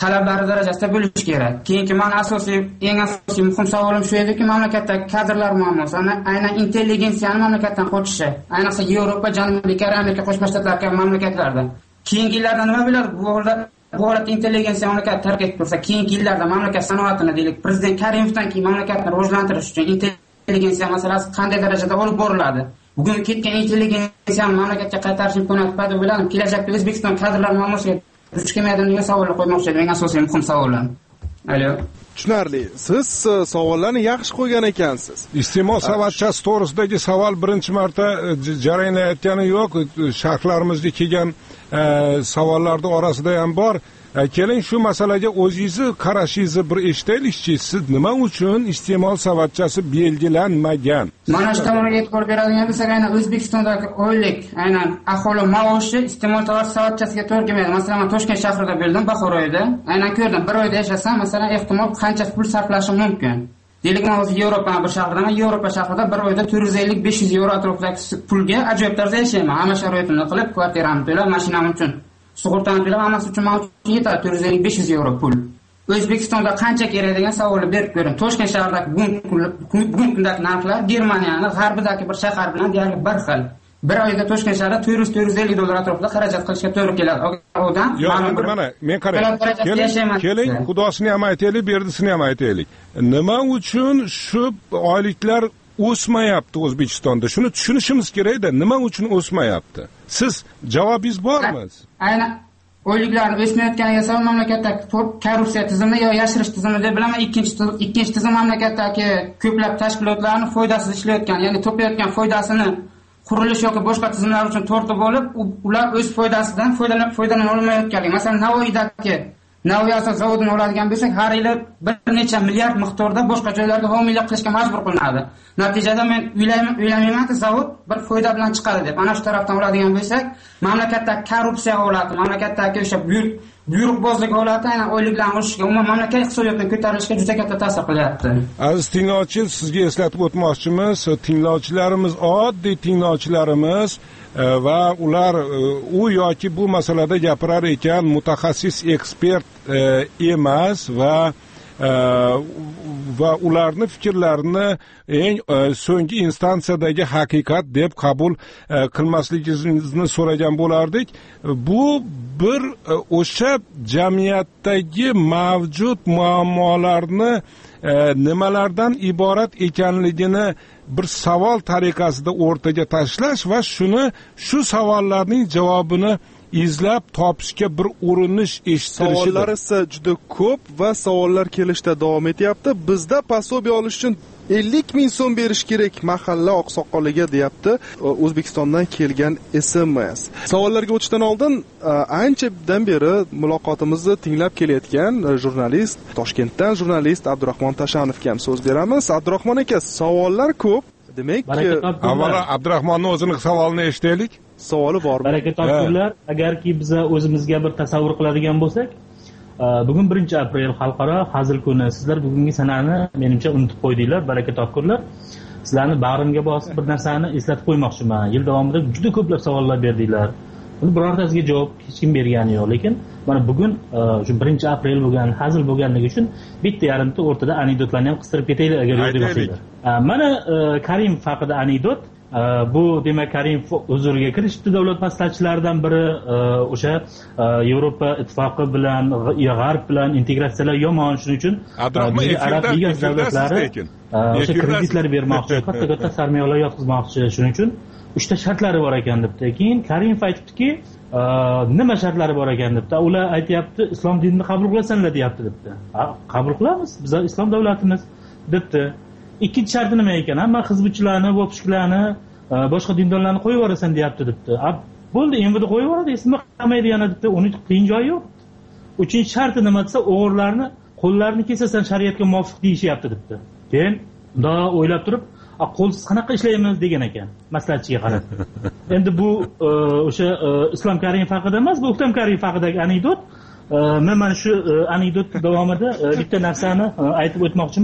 talablari darajasida bo'lishi kerak. Keyingi men asosiy eng asosiy muhim savolim shu ediki, mamlakatdagi kadrlar muammosi, aynan intelligensiyani mamlakatdan qochishi, ayniqsa Yevropa, Janubiy Koreya, Amerika Qo'shma Shtatlar kabi mamlakatlarda. Keyingi yillarda nima bo'ladi? Bu holatda bu holatda intelligensiya mamlakat tark etib tursa, keyingi yillarda mamlakat sanoatini, deylik, prezident Karimovdan keyin mamlakatni rivojlantirish uchun intelligensiya masalasi qanday darajada olib boriladi? Bugun ketgan intelligensiyani mamlakatga qaytarish imkoniyati paydo bo'ladi. Kelajakda O'zbekiston kadrlar muammosiga duch kelmaydi degan savolni qo'ymoqchi edim. Eng asosiy muhim savolim. Alo. Tushunarli. Siz savollarni yaxshi qo'ygan ekansiz. Iste'mol savatchasi to'g'risidagi savol birinchi marta jaranglayotgani yo'q. Sharhlarimizga kelgan savollarda orasida ham bor. Keling shu masalaga o'zingizni qarashingizni bir eshitaylikchi. Siz nima uchun iste'mol savatchasi belgilanmagan? Mana shu tomonga e'tibor beradigan bo'lsak, aynan O'zbekistondagi oylik, aynan aholi maoshi iste'mol savatchasiga to'g'ri kelmaydi. Masalan, Toshkent shahrida bo'ldim, bahor oyida. Aynan ko'rdim, bir oyda yashasam, masalan, ehtimol qancha pul sarflashim mumkin. Deylik, men hozir Yevropa bir shahridaman. Yevropa shahrida bir oyda to'rt yuz ellik besh yuz yevro atrofidagi pulga ajoyib tarzda yashayman. Hamma sharoitimni qilib, kvartiramni to'lab, mashinam uchun sug'urtani to'lab, hammasi uchun men uchun yetadi to'rt yuz ellik besh yuz yevro pul. O'zbekistonda qancha kerak degan savolni berib ko'ring. Toshkent shahridagi bugungi kundagi narxlar Germaniyani g'arbidagi bir shahar bilan deyarli bir xil. Bir oyda Toshkent shahrida to'rt yuz to'rt yuz ellik dollar atrofida xarajat qilishga to'g'ri keladi. Odam yo'q, mana men qarang. Keling, keling, xudosini ham aytaylik, berdisini ham aytaylik. Nima uchun shu oyliklar o'smayapti O'zbekistonda? Shuni tushunishimiz kerak-da, nima uchun o'smayapti? Siz javobingiz bormi? Aynan oyliklarni o'smayotganiga sabab mamlakatdagi korrupsiya tizimi yo yashirish tizimi deb bilaman. Ikkinchi ikkinchi tizim mamlakatdagi ko'plab tashkilotlarni foydasiz ishlayotgan, ya'ni to'playotgan foydasini qurilish yoki boshqa tizimlar uchun tortib olib, ular o'z foydasidan foydalanib foydalana olmayotganligi. Masalan, Navoiydagi Navoiy asot zavodini oladigan bo'lsak, har yili bir necha milliard miqdorda boshqa joylarga homiylik qilishga majbur qilinadi. Natijada men o'ylamaymanki, zavod bir foyda bilan chiqadi deb. Ana shu tarafdan oladigan bo'lsak, mamlakatdagi korrupsiya holati, mamlakatdagi o'sha buyruqbozlik holati aynan oyliklarni o'sishiga, umuman mamlakat iqtisodiyotining ko'tarilishiga juda katta ta'sir qilyapti. Aziz tinglovchi, sizga eslatib o'tmoqchimiz, tinglovchilarimiz oddiy tinglovchilarimiz va ular u yoki bu masalada gapirar ekan mutaxassis ekspert emas va va ularning fikrlarini eng so'nggi instansiyadagi haqiqat deb qabul qilmasligingizni so'ragan bo'lardik. Bu bir o'sha jamiyatdagi mavjud muammolarni nimalardan iborat ekanligini bir savol tariqasida o'rtaga tashlash va shuni shu savollarning javobini izlab topishga bir urinish eshittirishdir. Savollar esa juda ko'p va savollar kelishda davom etyapti. Bizda пособие olish uchun ellik ming so'm berish kerak mahalla oqsoqoliga deyapti O'zbekistondan kelgan S M S. Savollarga o'tishdan oldin anchadan beri muloqotimizni tinglab kelayotgan jurnalist, Toshkentdan jurnalist Abdurahmon Tashanovga ham so'z beramiz. Abdurahmon aka, savollar ko'p. Demak, avvalo Abdurahmonning o'zining savolini eshitaylik. Savoli bormi? Baraka topinglar. Agarki biz o'zimizga bir tasavvur qiladigan bo'lsak, bugun birinchi aprel xalqaro hazil kuni. Sizlar bugungi sanani menimcha unutib qo'ydinglar, baraka topkurlar. Sizlarni bag'rimga bosib bir narsani eslatib qo'ymoqchiman. Yil davomida juda ko'plab savollar berdinglar. Buni birortasiga javob hech kim bergani yo'q, lekin mana bugun shu birinchi aprel bo'lgan, hazil bo'lganligi uchun bitta yarimta o'rtada anekdotlarni ham qistirib ketaylik agar yo'q demasanglar. Mana Karimov haqida anekdot. Bu demak, Karimov huzuriga kirishdi davlat maslahatchilaridan biri. O'sha Yevropa ittifoqi bilan, G'arb bilan integratsiyalar yomon, shuning uchun Arab ligasi davlatlari o'sha kreditlar bermoqchi, katta-katta sarmoyalar yotqizmoqchi, shuning uchun uchta shartlari bor ekan debdi. Keyin Karimov aytibdiki, nima shartlari bor ekan debdi. Ular aytayapti, islom dinini qabul qilasanlar deyapti debdi. Qabul qilamiz, biz islom davlatimiz debdi. Ikkinchi sharti nima ekan? Hamma hizbchilarni, vopishkilarni, boshqa dindorlarni qo'yib yuborasan deyapti debdi. Bo'ldi, endi qo'yib yuboradi, ismi qamaydi yana debdi. Uning qiyin joyi yo'q. Uchinchi sharti nima desa, o'g'irlarni qo'llarini kesasan shariatga muvofiq deyishyapti debdi. Keyin unda o'ylab turib, qo'lsiz qanaqa ishlaymiz degan ekan maslahatchiga qarab. Endi bu o'sha Islom Karimov haqida emas, bu O'ktam Karimov haqidagi anekdot. Men mana shu anekdot davomida bitta narsani aytib o'tmoqchiman.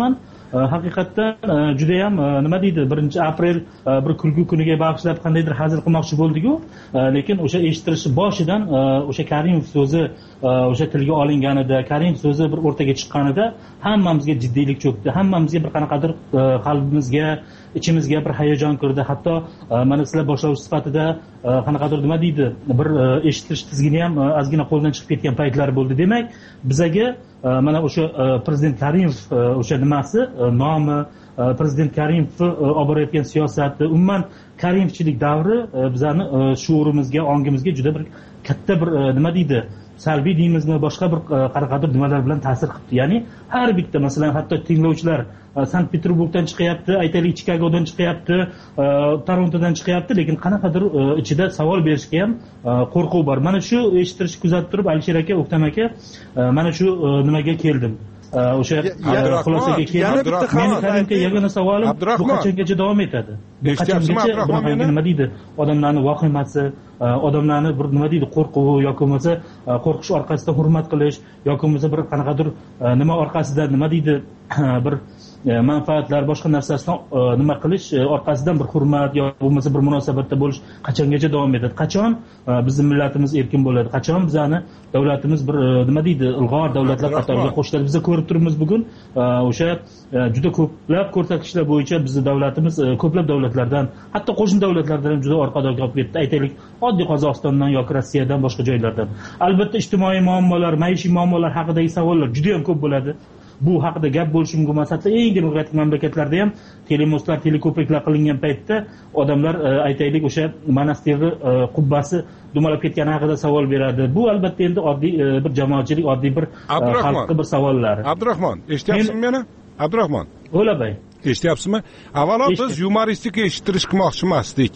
haqiqatdan judayam nima deydi birinchi aprel bir kulgu kuniga bag'ishlab qandaydir hazil qilmoqchi bo'ldiku, lekin o'sha eshittirish boshidan o'sha Karimov so'zi o'sha tilga olinganida, Karimov so'zi bir o'rtaga chiqqanida hammamizga jiddiylik cho'kdi, hammamizga bir qanaqadir qalbimizga, ichimizga bir hayajon kirdi. Hatto mana sizlar boshlovchi sifatida qanaqadir nima deydi bir eshittirish tizgini ham ozgina qo'ldan chiqib ketgan paytlar bo'ldi. Demak, bizaga mana o'sha prezident Karimov o'sha nimasi, nomi, prezident Karimov olib borayotgan siyosati, umuman Karimovchilik davri bizani shuurimizga, ongimizga juda bir katta bir nima deydi, salbiy deymizmi, boshqa bir qanaqadir nimalar bilan ta'sir qildi. Ya'ni har bitta, masalan, hatto tinglovchilar Sankt Peterburgdan chiqyapti, aytaylik Chikagodan chiqyapti, Torontodan chiqyapti, lekin qanaqadir ichida savol berishga ham qo'rquv bor. Mana shu eshittirish kuzatib turib Alisher aka, O'ktam aka, mana shu nimaga keldim. O'sha xulosaga keldim. Meni Karimga yagona savolim, bu qachongacha davom etadi? Qachongacha nima deydi, odamlarning vahimasi, odamlarni bir nima deydi, qo'rquvi yoki bo'lmasa qo'rqish orqasidan hurmat qilish yoki bo'lmasa bir qanaqadir nima orqasidan nima deydi, bir manfaatlar, boshqa narsasidan nima qilish orqasidan bir hurmat yoki bo'lmasa bir munosabatda bo'lish qachongacha davom etadi? Qachon bizning millatimiz erkin bo'ladi? Qachon bizani davlatimiz bir nima deydi, ilg'or davlatlar qatoriga qo'shiladi? Biz ko'rib turibmiz bugun o'sha juda ko'plab ko'rsatkichlar bo'yicha bizning davlatimiz ko'plab davlatlardan, hatto qo'shni davlatlardan ham juda orqada qolib ketdi. Aytaylik, oddiy Qozog'istondan yoki Rossiyadan, boshqa joylardan. Albatta ijtimoiy muammolar, maishiy muammolar haqidagi savollar juda ham ko'p bo'ladi. Bu haqida gap bo'lishi mumkin emas. Hatto eng demokratik mamlakatlarda ham telemostlar, teleko'priklar qilingan paytda odamlar aytaylik o'sha monastirni qubbasi dumalab ketgani haqida savol beradi. Bu albatta endi oddiy bir jamoatchilik, oddiy bir xalqning bir savollari. Abdurahmon, eshityapsizmi meni? Abdurahmon. O'labay. Eshityapsizmi? Avvalo biz yumoristik eshittirish qilmoqchi emasdik.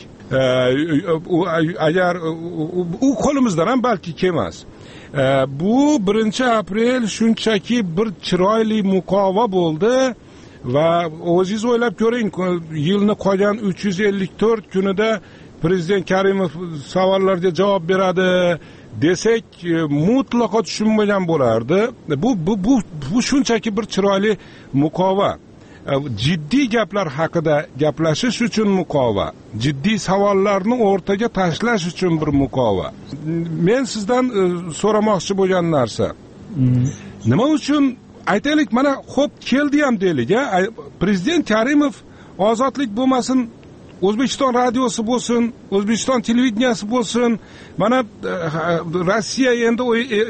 Agar u qo'limizdan ham balki kelmas. Bu birinchi aprel shunchaki bir chiroyli muqova bo'ldi va o'zingiz o'ylab ko'ring, yilni qolgan uch yuz ellik to'rt kunida prezident Karimov savollarga javob beradi desak, mutlaqo tushunmagan bo'lardi. Bu bu bu, bu shunchaki bir chiroyli muqova. Jiddiy gaplar haqida gaplashish uchun muqova, jiddiy savollarni o'rtaga tashlash uchun bir muqova. Men sizdan so'ramoqchi bo'lgan narsa, nima uchun aytaylik, mana xo'p keldi ham deylik, prezident Karimov ozodlik bo'lmasin, O'zbekiston radiosi bo'lsin, O'zbekiston televideniyasi bo'lsin, mana Rossiya endi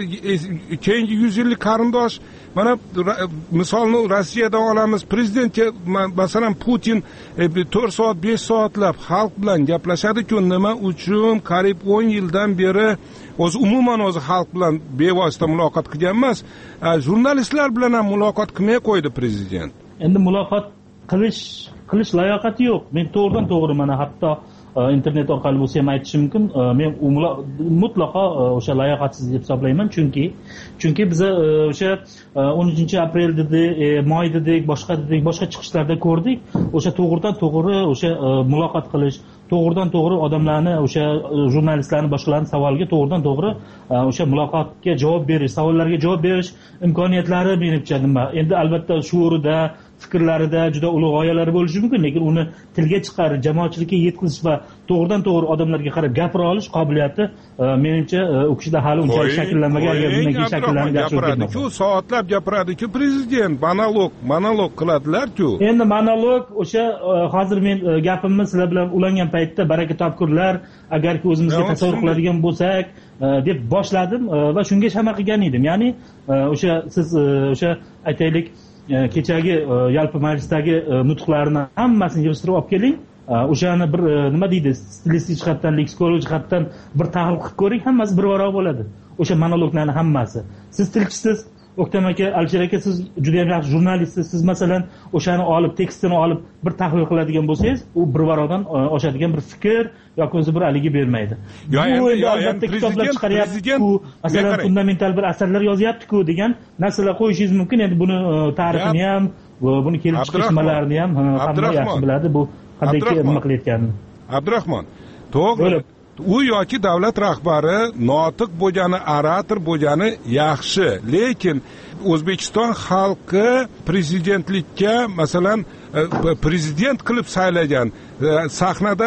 keyingi yuz yillik qarindosh. Mana misolni Rossiyadan olamiz. Prezidentga masalan Putin to'rt soat, besh soatlab xalq bilan gaplashadi-ku, nima uchun qariyb o'n yildan beri o'zi umuman o'zi xalq bilan bevosita muloqot qilgan emas, jurnalistlar bilan ham muloqot qilmay qo'ydi prezident. Endi muloqot qilish qilish layoqati yo'q. Men to'g'ridan to'g'ri mana hatto internet orqali bo'lsa ham aytishim mumkin, men mutlaqo o'sha layoqatsiz deb hisoblayman, chunki chunki biz o'sha o'n uchinchi aprel dedi, moy dedik, boshqa dedik, boshqa chiqishlarda ko'rdik, o'sha to'g'ridan to'g'ri o'sha muloqot qilish, to'g'ridan to'g'ri odamlarni, o'sha jurnalistlarni, boshqalarni savoliga to'g'ridan to'g'ri o'sha muloqotga javob berish, savollarga javob berish imkoniyatlari menimcha nima, endi albatta shuurida, fikrlarida juda ulug' g'oyalari bo'lishi mumkin, lekin uni tilga chiqarib, jamoatchilikka yetkazish va to'g'ridan to'g'ri odamlarga qarab gapira olish qobiliyati menimcha u kishida hali unchalik shakllanmagan. Agar bundan keyin shakllanib gapiradi-ku, soatlab gapiradi-ku prezident, monolog, monolog qiladilar-ku. Endi monolog o'sha hozir men gapimni sizlar bilan ulangan paytda baraka topkurlar, agarki o'zimizga tasavvur qiladigan bo'lsak deb boshladim va shunga shama qilgan edim. Ya'ni o'sha siz o'sha aytaylik kechagi yalpi majlisdagi nutqlarni hammasini yig'ishtirib olib keling, o'shani bir nima deydi, stilistik jihatdan, leksikologiya jihatdan bir tahlil qilib ko'ring, hammasi bir barobar bo'ladi. O'sha monologlarning hammasi. Siz tilchisiz, O'ktam aka, Alisher aka, siz juda ham yaxshi jurnalistsiz. Siz masalan o'shani olib, tekstini olib bir tahlil qiladigan bo'lsangiz, u bir barodan oshadigan bir fikr yoki o'zi bir aligi bermaydi. Bu endi albatta kitoblar chiqaryapti-ku, masalan fundamental bir asarlar yozyapti-ku degan narsalar qo'yishingiz mumkin. Endi buni tarixini ham, buni kelib chiqish nimalarini ham hamma yaxshi biladi, bu qanday nima qilayotganini. Abdurahmon, to'g'ri, u yoki davlat rahbari notiq bo'lgani, orator bo'lgani yaxshi, lekin O'zbekiston xalqi prezidentlikka masalan prezident qilib saylagan, sahnada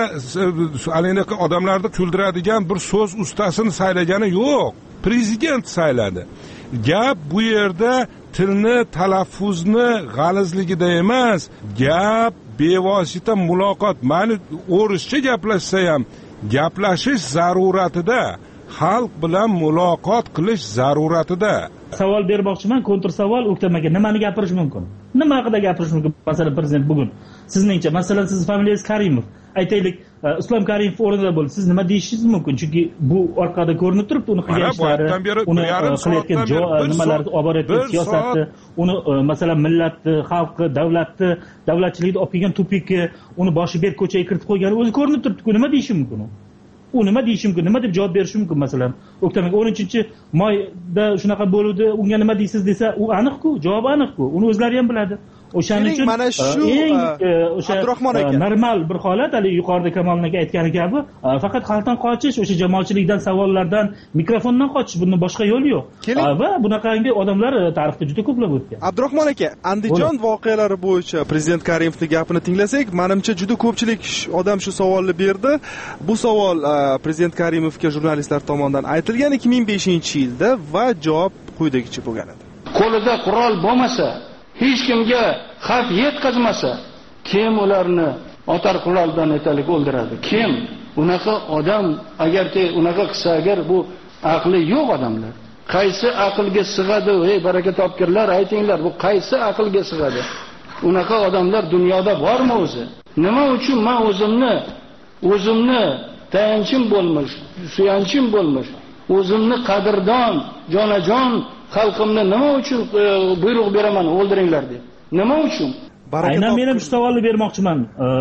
anaqa odamlarni kuldiradigan bir so'z ustasini saylagani yo'q, prezident sayladi. Gap bu yerda tilni, talaffuzni g'alizligida emas, gap bevosita muloqot. Mani o'rischa gaplashsa ham gaplashish zaruratida, xalq bilan muloqot qilish zaruratida. Savol bermoqchiman, kontr savol o'ktamaga nimani gapirish mumkin? Nima haqida gapirish mumkin? Masalan, prezident bugun sizningcha, masalan, siz familiyangiz Karimov, aytaylik, Islom Karimov o'rnida bo'lsa, siz nima deyishingiz mumkin? Chunki bu orqada ko'rinib turibdi, uni qilgan ishlari, uni qilayotgan nimalarni olib borayotgan siyosati, uni masalan millatni, xalqni, davlatni, davlatchilikni olib kelgan tupikka, uni boshi berk ko'chaga kiritib qo'ygani o'zi ko'rinib turibdi-ku, nima deyishi mumkin u? U nima deyishi mumkin? Nima deb javob berishi mumkin? Masalan, o'ktamaga o'ninchi moyda shunaqa bo'ldi, unga nima deysiz desa, u aniq-ku, javob aniq-ku. Uni o'zlari ham biladi. O'shaning uchun mana shu o'sha normal bir holat, hali yuqorida Kamolning aytgani kabi, faqat xalqdan qochish, o'sha jamoatchilikdan, savollardan, mikrofondan qochish, bundan boshqa yo'l yo'q. Va bunaqangi odamlar tarixda juda ko'plab o'tgan. Abdurahmon aka, Andijon voqealari bo'yicha prezident Karimovning gapini tinglasak, menimcha juda ko'pchilik odam shu savolni berdi. Bu savol prezident Karimovga jurnalistlar tomonidan aytilgan ikki ming beshinchi yilda va javob quyidagicha bo'lgan edi. Qo'lida qurol bo'lmasa, hech kimga xavf yetkazmasa, kim ularni otar quroldan aytalik o'ldiradi? Kim? Unaqa odam agarki unaqa qilsa, agar bu aqli yo'q odamlar. Qaysi aqlga sig'adi? Ey baraka topkirlar, aytinglar, bu qaysi aqlga sig'adi? Unaqa odamlar dunyoda bormi o'zi? Nima uchun men o'zimni o'zimni tayanchim bo'lmish, suyanchim bo'lmish, o'zimni qadrdon, jonajon xalqimni nima uchun buyruq beraman o'ldiringlar deb? Nima uchun? Aynan men ham shu savolni bermoqchiman.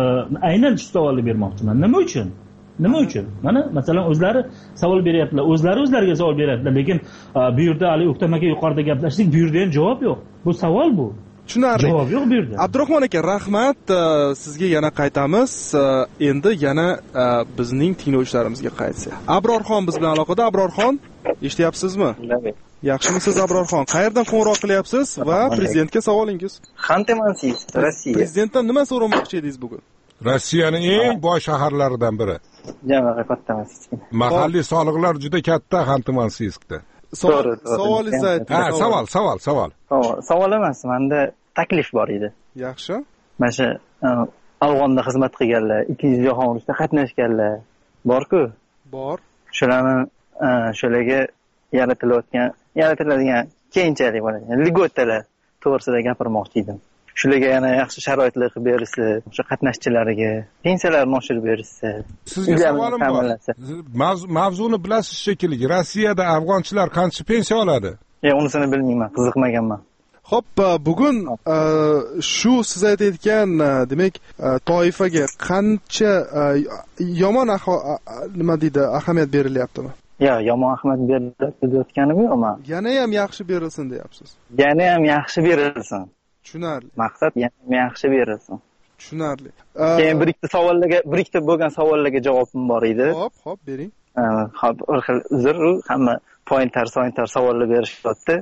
Aynan shu savolni bermoqchiman. Nima uchun? Nima uchun? Mana masalan o'zlari savol beryaptilar, o'zlari o'zlariga savol beryaptilar, lekin bu yerda hali o'ktamaga yuqorida gaplashdik, bu yerda ham javob yo'q. Bu savol bu. Tushunarli. Javob yo'q bu yerda. Abdurahmon aka, rahmat. Sizga yana qaytamiz. Endi yana bizning tinglovchilarimizga qaytsak. Abrorxon biz bilan aloqada. Abrorxon, eshityapsizmi? Yaxshimisiz Abrorxon? Qayerdan qo'ng'iroq qilyapsiz va prezidentga savolingiz? Xantemansiz, Rossiya. Prezidentdan nima so'ramoqchi edingiz bugun? Rossiyaning eng boy shaharlaridan biri. Janobi kattasiz. Mahalliy soliqlar juda katta Xantemansiskda. Savolingizni ayting. Ha, savol, savol, savol. Savol, savol emas, menda taklif bor edi. Yaxshi. Mana shu Afg'onda xizmat qilganlar, ikkinchi jahon urushida qatnashganlar bor-ku? Bor. Shularni shularga yaratilayotgan, yaratiladigan keyinchalik bo'ladigan ligotalar to'g'risida gapirmoqchi edim. Shularga yana yaxshi sharoitlar qilib berishsa, o'sha qatnashchilarga pensiyalarni oshirib berishsa. Sizga savolim bor. Mavzuni bilasiz shekilli. Rossiyada afg'onchilar qancha pensiya oladi? Yo'q, unisini bilmayman, qiziqmaganman. Xo'p, bugun shu siz aytayotgan, demak, toifaga qancha yomon nima deydi, ahamiyat berilyaptimi? Ya, yomon ahamiyat berilayotganim yo'qmi? Yana ham yaxshi berilsin deyapsiz. Yana ham yaxshi berilsin. Tushunarli. Maqsad yana ham yaxshi berilsin. Tushunarli. Keyin bir ikkita savollarga, bir ikkita bo'lgan savollarga javobim bor edi. Xo'p, xo'p, bering. Xo'p, bir xil uzr, hamma pointer, sointer savollar berishyapti.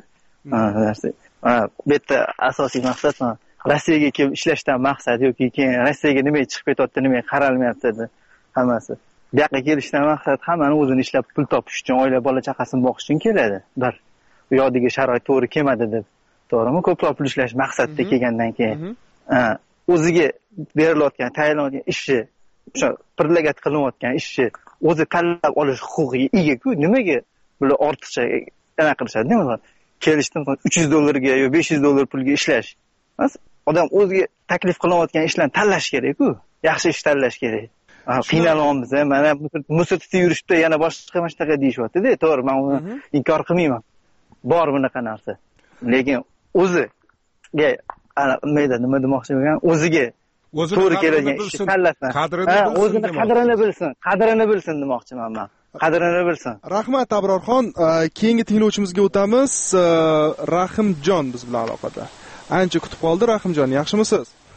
Bu yerda asosiy maqsad Rossiyaga kelib ishlashdan maqsad yoki keyin Rossiyaga nimaga chiqib ketyapti, nimaga qaralmayapti dedi hammasi. Bu yoqqa kelishdan maqsad hammani o'zini ishlab pul topish uchun, oila bola chaqasini boqish uchun keladi. Bir u yoqdagi sharoit to'g'ri kelmadi deb. To'g'rimi? Ko'proq pul ishlash maqsadda kelgandan keyin o'ziga berilayotgan, tayinlangan ishi, o'sha prilagat qilinayotgan ishi o'zi tanlab olish huquqiga ega-ku. Nimaga bular ortiqcha ana qilishadi? Nima? Kelishdan uch yuz dollarga yo besh yuz dollar pulga ishlash. Odam o'ziga taklif qilinayotgan ishlarni tanlash kerak-ku. Yaxshi ish tanlash kerak. Qiynalyapmiz, mana musitda yurishda yana boshqa mashtaqa deyishyapti-da. To'g'ri, men uni inkor qilmayman. Bor bunaqa narsa. Lekin o'ziga mayda nima demoqchi bo'lgan? O'ziga to'g'ri keladigan ishni tanlasin. O'zini qadrini bilsin, qadrini bilsin demoqchiman men. Qadrini bilsin. Rahmat Abrorxon. Keyingi tinglovchimizga o'tamiz. Rahimjon biz bilan aloqada. Ancha kutib qoldi Rahimjon. Yaxshimisiz?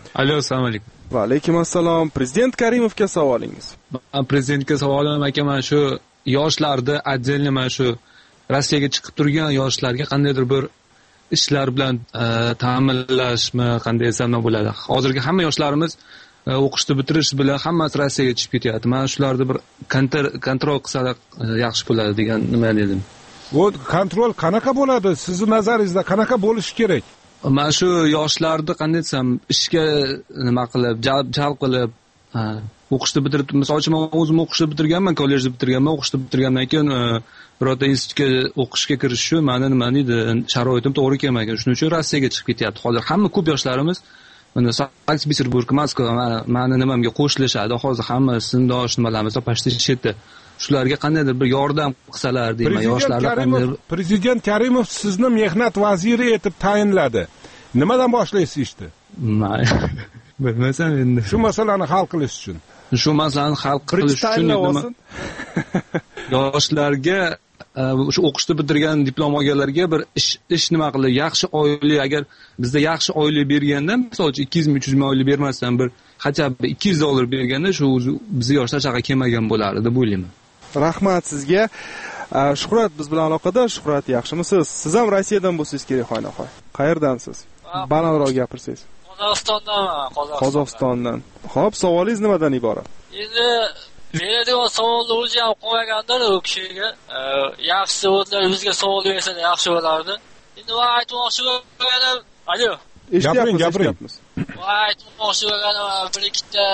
Alo, assalomu alaykum. Va alaykum assalom. Prezident Karimovga savolingiz. Prezidentga savolim aka, mana shu yoshlarni отдельно mana shu Rossiyaga chiqib turgan yoshlarga qandaydir bir ishlar bilan ta'minlashmi, qanday desam bo'ladi. Hozirgi hamma yoshlarimiz o'qishni bitirish bilan hammasi Rossiyaga chiqib ketyapti. Mana shularni bir kontrol qilsalar yaxshi bo'ladi degan nima dedim. Bu kontrol qanaqa bo'ladi? Sizning nazaringizda qanaqa bo'lishi kerak? Mana shu yoshlarni qanday desam, ishga nima qilib, jalb qilib, o'qishni bitirib, misol uchun men o'zim o'qishni bitirganman, kollejni bitirganman, o'qishni bitirgandan keyin birorta institutga o'qishga kirish uchun meni nima deydi, sharoitim to'g'ri kelmagan. Shuning uchun Rossiyaga chiqib ketyapti. Hozir hamma ko'p yoshlarimiz mana Sankt-Peterburg, Moskva, meni nimamga qo'shilishadi. Hozir hamma sindosh nimalarimiz почти chetda. Shularga qandaydir bir yordam qilsalar deyman, yoshlarga qandaydir. Prezident Karimov sizni mehnat vaziri etib tayinladi. Nimadan boshlaysiz ishni? Bilmasam endi. Shu masalani hal qilish uchun. Shu masalani hal qilish uchun nima? Yoshlarga o'sha o'qishni bitirgan diplom olganlarga bir ish ish nima qildi, yaxshi oylik, agar bizda yaxshi oylik berganda, misol uchun ikki yuz ming uch yuz ming oylik bermasdan bir хотя бы ikki yuz dollar berganda, shu bizni yoshlar chaqa kelmagan bo'lardi deb o'ylayman. Rahmat sizga. Shuhrat biz bilan aloqada. Shuhrat, yaxshimisiz? Siz ham Rossiyadan bo'lsangiz kerak, xoynahoy. Qayerdansiz? Balandroq gapirsangiz. Qozog'istondanman, Qozog'iston. Qozog'istondan. Xo'p, savolingiz nimadan iborat? Endi beradigan savolni o'zi ham qo'ymagandir u kishiga. Yaxshisi o'zlar bizga savol bersa yaxshi bo'lardi. Endi men aytmoqchi bo'lganim, alo. Gapiring, gapiring. Aytmoqchi bo'lganim bir ikkita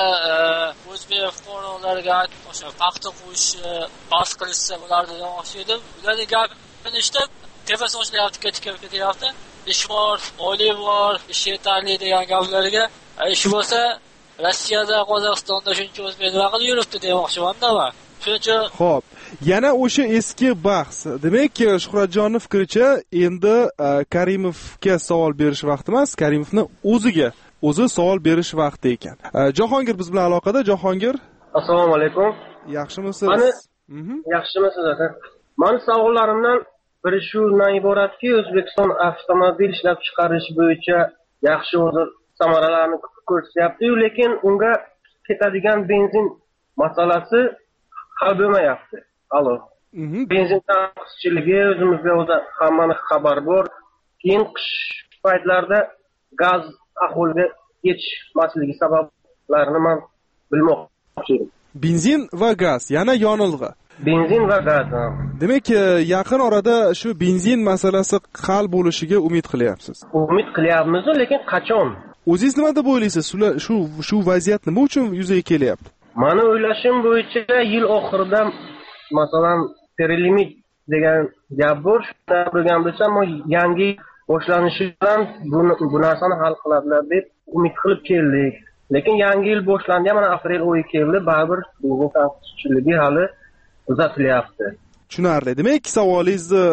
o'zbek fuqarolariga aytmoqchi, paxta qo'yish, bas qilishsa bo'lardi demoqchi edim. Ularning gapini eshitib, tepa sochlayapti, ketib ketyapti. Ish bor, oylik bor, ish yetarli degan gaplarga, ish bo'lsa Rossiyada, Qozog'istonda shuncha o'zbek nima qilib yuribdi demoqchiman-da men. Shuning Xo'p, yana o'sha eski bahs. Demak, Shuhratjonning fikricha, endi Karimovga savol berish vaqti emas, Karimovning o'ziga o'zi savol berish vaqti ekan. Jahongir biz bilan aloqada. Jahongir, assalomu alaykum. Yaxshimisiz? Mani yaxshimisiz aka? Mani savollarimdan biri shundan iboratki, O'zbekiston avtomobil ishlab chiqarish bo'yicha yaxshi o'zir samaralarni ko'rsatyapti-yu, lekin unga ketadigan benzin masalasi hal bo'lmayapti. Alo. Benzin tanqischiligi o'zimizda o'zi hammani xabar bor. Keyin qish paytlarida gaz aholiga yetishmasligi sabablarini men bilmoqchi edim. Benzin va gaz, yana yonilg'i. Benzin va gaz. Demak, yaqin orada shu benzin masalasi hal bo'lishiga umid qilyapsiz. Umid qilyapmiz, lekin qachon? O'zingiz nima deb o'ylaysiz? Shu shu vaziyat nima uchun yuzaga kelyapti? Mani o'ylashim bo'yicha yil oxirida masalan perilimit degan gap bor. Shunda bo'lgan bo'lsam, yangi boshlanishi bilan bu narsani hal qiladilar deb umid qilib keldik. Lekin yangi yil boshlandi, mana aprel oyi keldi, baribir bu tanqischiligi hali uzatilyapti. Tushunarli. Demak, savolingizni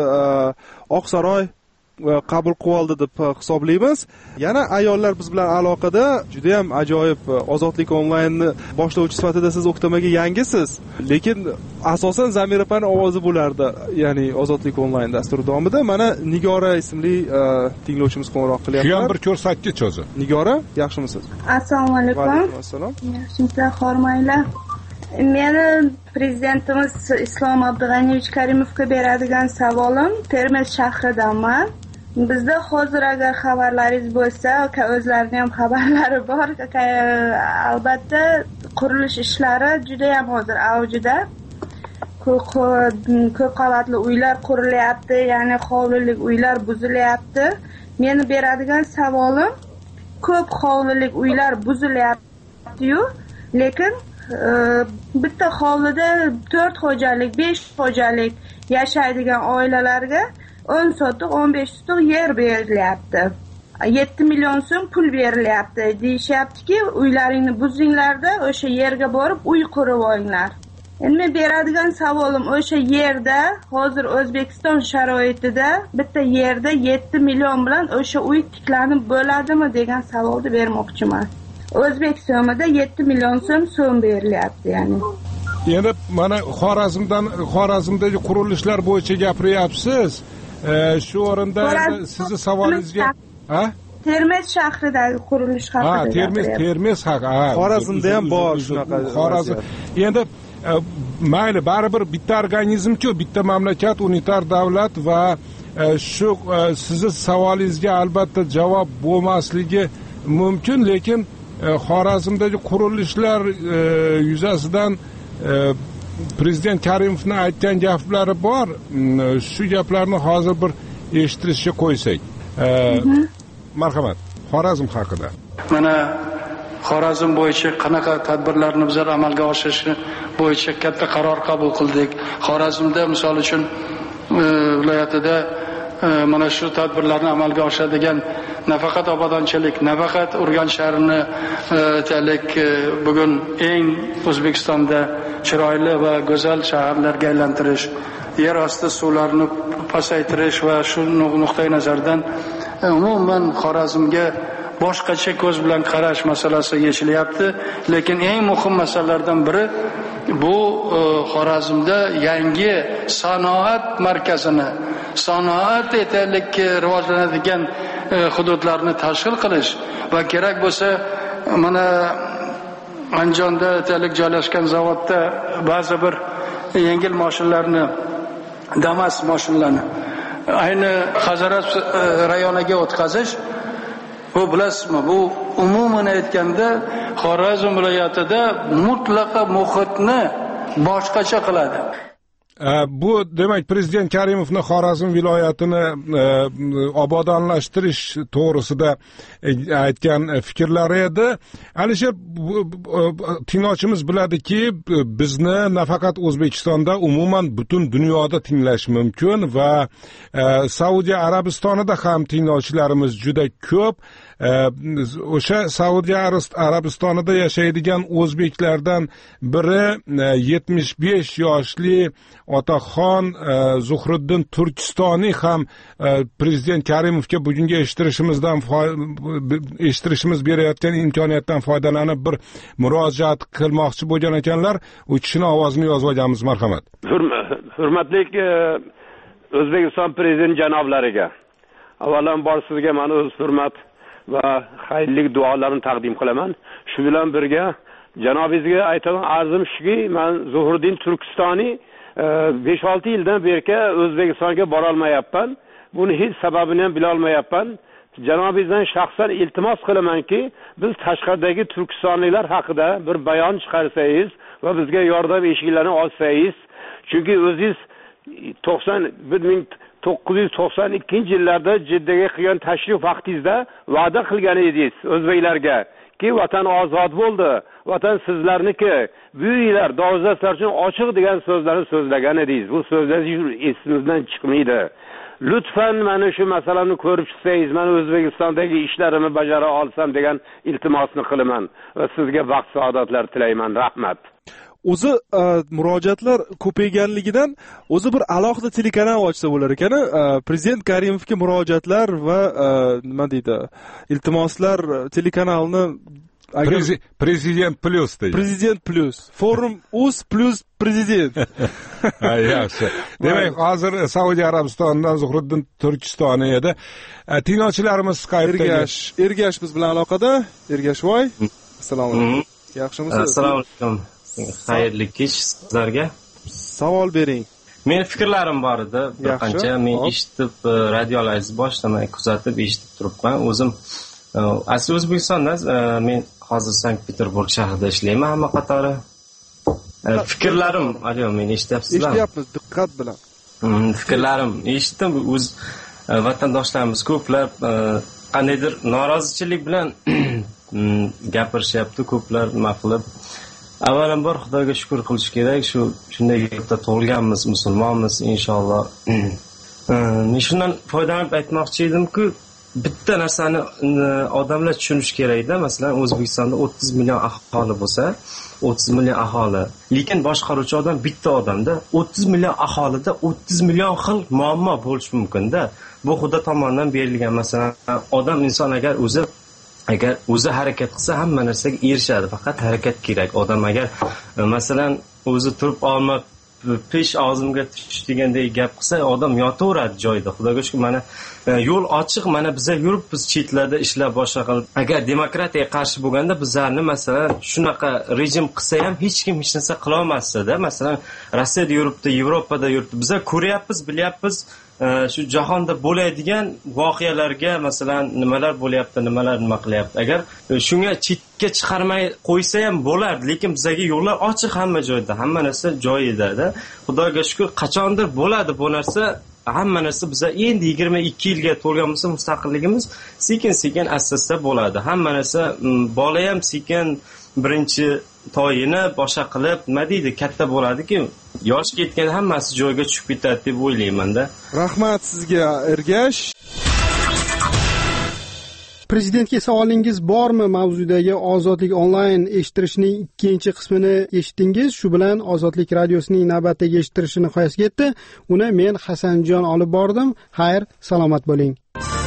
Oqsaroy qabul qilib oldi deb hisoblaymiz. Yana ayollar biz bilan aloqada. Juda ham ajoyib. Ozodlik onlaynni boshlovchi sifatida siz O'ktamaga yangisiz, lekin asosan Zamira opaning ovozi bo'lardi, ya'ni Ozodlik onlayn dasturi davomida. Mana Nigora ismli tinglovchimiz qo'ng'iroq qilyapti. Shu ham bir ko'rsatgich o'zi. Nigora, yaxshimisiz? Assalomu alaykum. Va alaykum assalom. Yaxshimisizlar, xormanglar. Meni prezidentimiz Islom Abdug'aniyevich Karimovga beradigan savolim, Termiz shahridanman. Bizda hozir agar xabarlaringiz bo'lsa, o'zlarining ham xabarlari bor. Albatta, qurilish ishlari juda ham hozir avjida. Ko'p qavatli uylar qurilyapti, ya'ni hovlilik uylar buzilyapti. Meni beradigan savolim, ko'p hovlilik uylar buzilyapti-yu, lekin bitta hovlida to'rt xo'jalik, besh xo'jalik yashaydigan oilalarga o'n sotuq, o'n besh sotuq yer berilyapti. yetti million so'm pul berilyapti. Deyishyaptiki, uylaringni buzinglarda, o'sha yerga borib uy qurib olinglar. Endi men beradigan savolim, o'sha yerda hozir O'zbekiston sharoitida bitta yerda yetti million bilan o'sha uy tiklanib bo'ladimi degan savolni bermoqchiman. O'zbek so'mida yetti million so'm so'm berilyapti, ya'ni. Endi mana Xorazmdan, Xorazmdagi qurilishlar bo'yicha gapiryapsiz. Shu o'rinda sizni savolingizga, ha? Termiz shahridagi qurilish haqida. Ha, Termiz, Termiz haqi. Xorazmda ham bor shunaqa. Xorazm. Endi mayli, baribir bitta organizm-ku, bitta mamlakat, unitar davlat va shu sizni savolingizga albatta javob bo'lmasligi mumkin, lekin Xorazmdagi qurilishlar yuzasidan prezident Karimovning aytgan gaplari bor. Shu gaplarni hozir bir eshittirishga qo'ysak. Marhamat, Xorazm haqida. Mana Xorazm bo'yicha qanaqa tadbirlarni bizlar amalga oshirishi bo'yicha katta qaror qabul qildik. Xorazmda misol uchun viloyatida mana shu tadbirlarni amalga oshiradigan nafaqat obodonchilik, nafaqat Urganch shahrini aytaylik bugun eng O'zbekistonda chiroyli va go'zal shaharlarga aylantirish, yer osti suvlarini pasaytirish va shu nuqtai nazardan umuman Xorazmga boshqacha ko'z bilan qarash masalasi yechilyapti. Lekin eng muhim masalalardan biri bu Xorazmda yangi sanoat markazini, sanoat etalik rivojlanadigan hududlarni tashkil qilish va kerak bo'lsa mana Andijonda etalik joylashgan zavodda ba'zi bir yengil mashinalarni, Damas mashinalarini ayni Hazarat rayoniga o'tkazish, bu bilasizmi, bu umuman aytganda Xorazm viloyatida mutlaqo muhitni boshqacha qiladi. Bu demak prezident Karimovning Xorazm viloyatini obodonlashtirish to'g'risida aytgan fikrlari edi. Alisher, tinglovchimiz biladiki, bizni nafaqat O'zbekistonda, umuman butun dunyoda tinglash mumkin va Saudiya Arabistonida ham tinglovchilarimiz juda ko'p. O'sha Saudiya Arabistonida yashaydigan o'zbeklardan biri yetmish besh yoshli otaxon Zuhriddin Turkistoniy ham prezident Karimovga bugungi eshittirishimizdan eshittirishimiz berayotgan imkoniyatdan foydalanib bir murojaat qilmoqchi bo'lgan ekanlar. U kishining ovozini yozib olganmiz, marhamat. Hurmatli O'zbekiston prezident janoblariga avvalambor sizga men o'z hurmat va xayrli duolarimni taqdim qilaman. Shu bilan birga janobingizga aytaman arzim shuki, men Zuhriddin Turkistoniy besh olti yildan beri O'zbekistonga bora olmayapman. Buni hech sababini ham bila olmayapman. Janobingizdan shaxsan iltimos qilamanki, biz tashqaridagi turkistonliklar haqida bir bayon chiqarsangiz va bizga yordam eshiklarini ochsangiz, chunki o'zingiz bir ming to'qqiz yuz to'qson ikkinchi yillarda Jiddaga qilgan tashrif vaqtingizda va'da qilgan edingiz o'zbeklarga ki vatan ozod bo'ldi, vatan sizlarniki, bu uylar dolzarblar uchun ochiq degan so'zlarni so'zlagan edingiz. Bu so'zlar esimizdan chiqmaydi. Lutfan mana shu masalani ko'rib chiqsangiz, men O'zbekistondagi ishlarimni bajara olsam degan iltimosni qilaman va sizga baxt saodatlar tilayman. Rahmat. O'zi murojaatlar ko'payganligidan o'zi bir alohida telekanal ochsa bo'lar ekan. Prezident Karimovga murojaatlar va nima deydi, iltimoslar telekanalini Prezident Plus deydi. Prezident Plus. Forum uz plus prezident. Ha, yaxshi. Demak, hozir Saudiya Arabistonidan Zuhriddin Turkistoniy edi. Tinglovchilarimiz Skype'da Ergash, Ergash biz bilan aloqada. Ergashvoy. Assalomu alaykum. Yaxshimisiz? Assalomu alaykum. Xayrli kech sizlarga. Savol bering. Men fikrlarim bor edi. Bir qancha men eshitib, radiolarni boshlamay kuzatib eshitib turibman. O'zim asli O'zbekistonda, men hozir Sankt-Peterburg shahrida ishlayman hamma qatori. Fikrlarim, alo, meni eshityapsizlarmi? Eshityapmiz, diqqat bilan. Fikrlarim eshitdim. O'z vatandoshlarimiz ko'plar qandaydir norozichilik bilan gapirishyapti, ko'plar nima qilib. Avvalambor Xudoga shukr qilish kerak, shu shunday yerda tug'ilganmiz, musulmonmiz inshaalloh. Men shundan foydalanib aytmoqchi edimki, bitta narsani odamlar tushunish kerak-da. Masalan, O'zbekistonda o'ttiz million aholi bo'lsa, o'ttiz million aholi, lekin boshqaruvchi odam bitta odamda, o'ttiz million aholida o'ttiz million xil muammo bo'lishi mumkin-da. Bu Xudo tomonidan berilgan, masalan, odam inson agar o'zi agar o'zi harakat qilsa hamma narsaga erishadi. Faqat harakat kerak. Odam agar masalan o'zi turib olmab pesh og'zimga tush degandek gap qilsa odam yotaveradi joyida. Xudoga shukur, mana yo'l ochiq, mana biza yuribmiz chetlarda ishlab boshqa qilib. Agar demokratiyaga qarshi bo'lganda bizlarni masalan shunaqa rejim qilsa ham hech kim hech narsa qila olmasdi-da. Masalan Rossiyada yuribdi, Yevropada yuribdi. Biza ko'ryapmiz, bilyapmiz shu jahonda bo'ladigan voqealarga masalan nimalar bo'lyapti, nimalar nima qilyapti. Agar shunga chetga chiqarmay qo'ysa ham bo'lardi, lekin bizga yo'llar ochiq hamma joyda, hamma narsa joyida-da. Xudoga shukur, qachondir bo'ladi bu narsa. Hamma narsa biza endi yigirma ikki yilga to'lgan bo'lsa mustaqilligimiz sekin-sekin asta-asta bo'ladi. Hamma narsa bola ham sekin birinchi toyini boshqa qilib, nima deydi, katta bo'ladiki, yosh ketgan hammasi joyiga tushib ketadi deb o'ylayman-da. Rahmat sizga, Ergash. Prezidentga savolingiz bormi? Mavzudagi Ozodlik onlayn eshittirishning ikkinchi qismini eshitdingiz. Shu bilan Ozodlik radiosining navbatdagi eshittirishi nihoyasiga yetdi. Uni men Hasanjon olib bordim. Xayr, salomat bo'ling.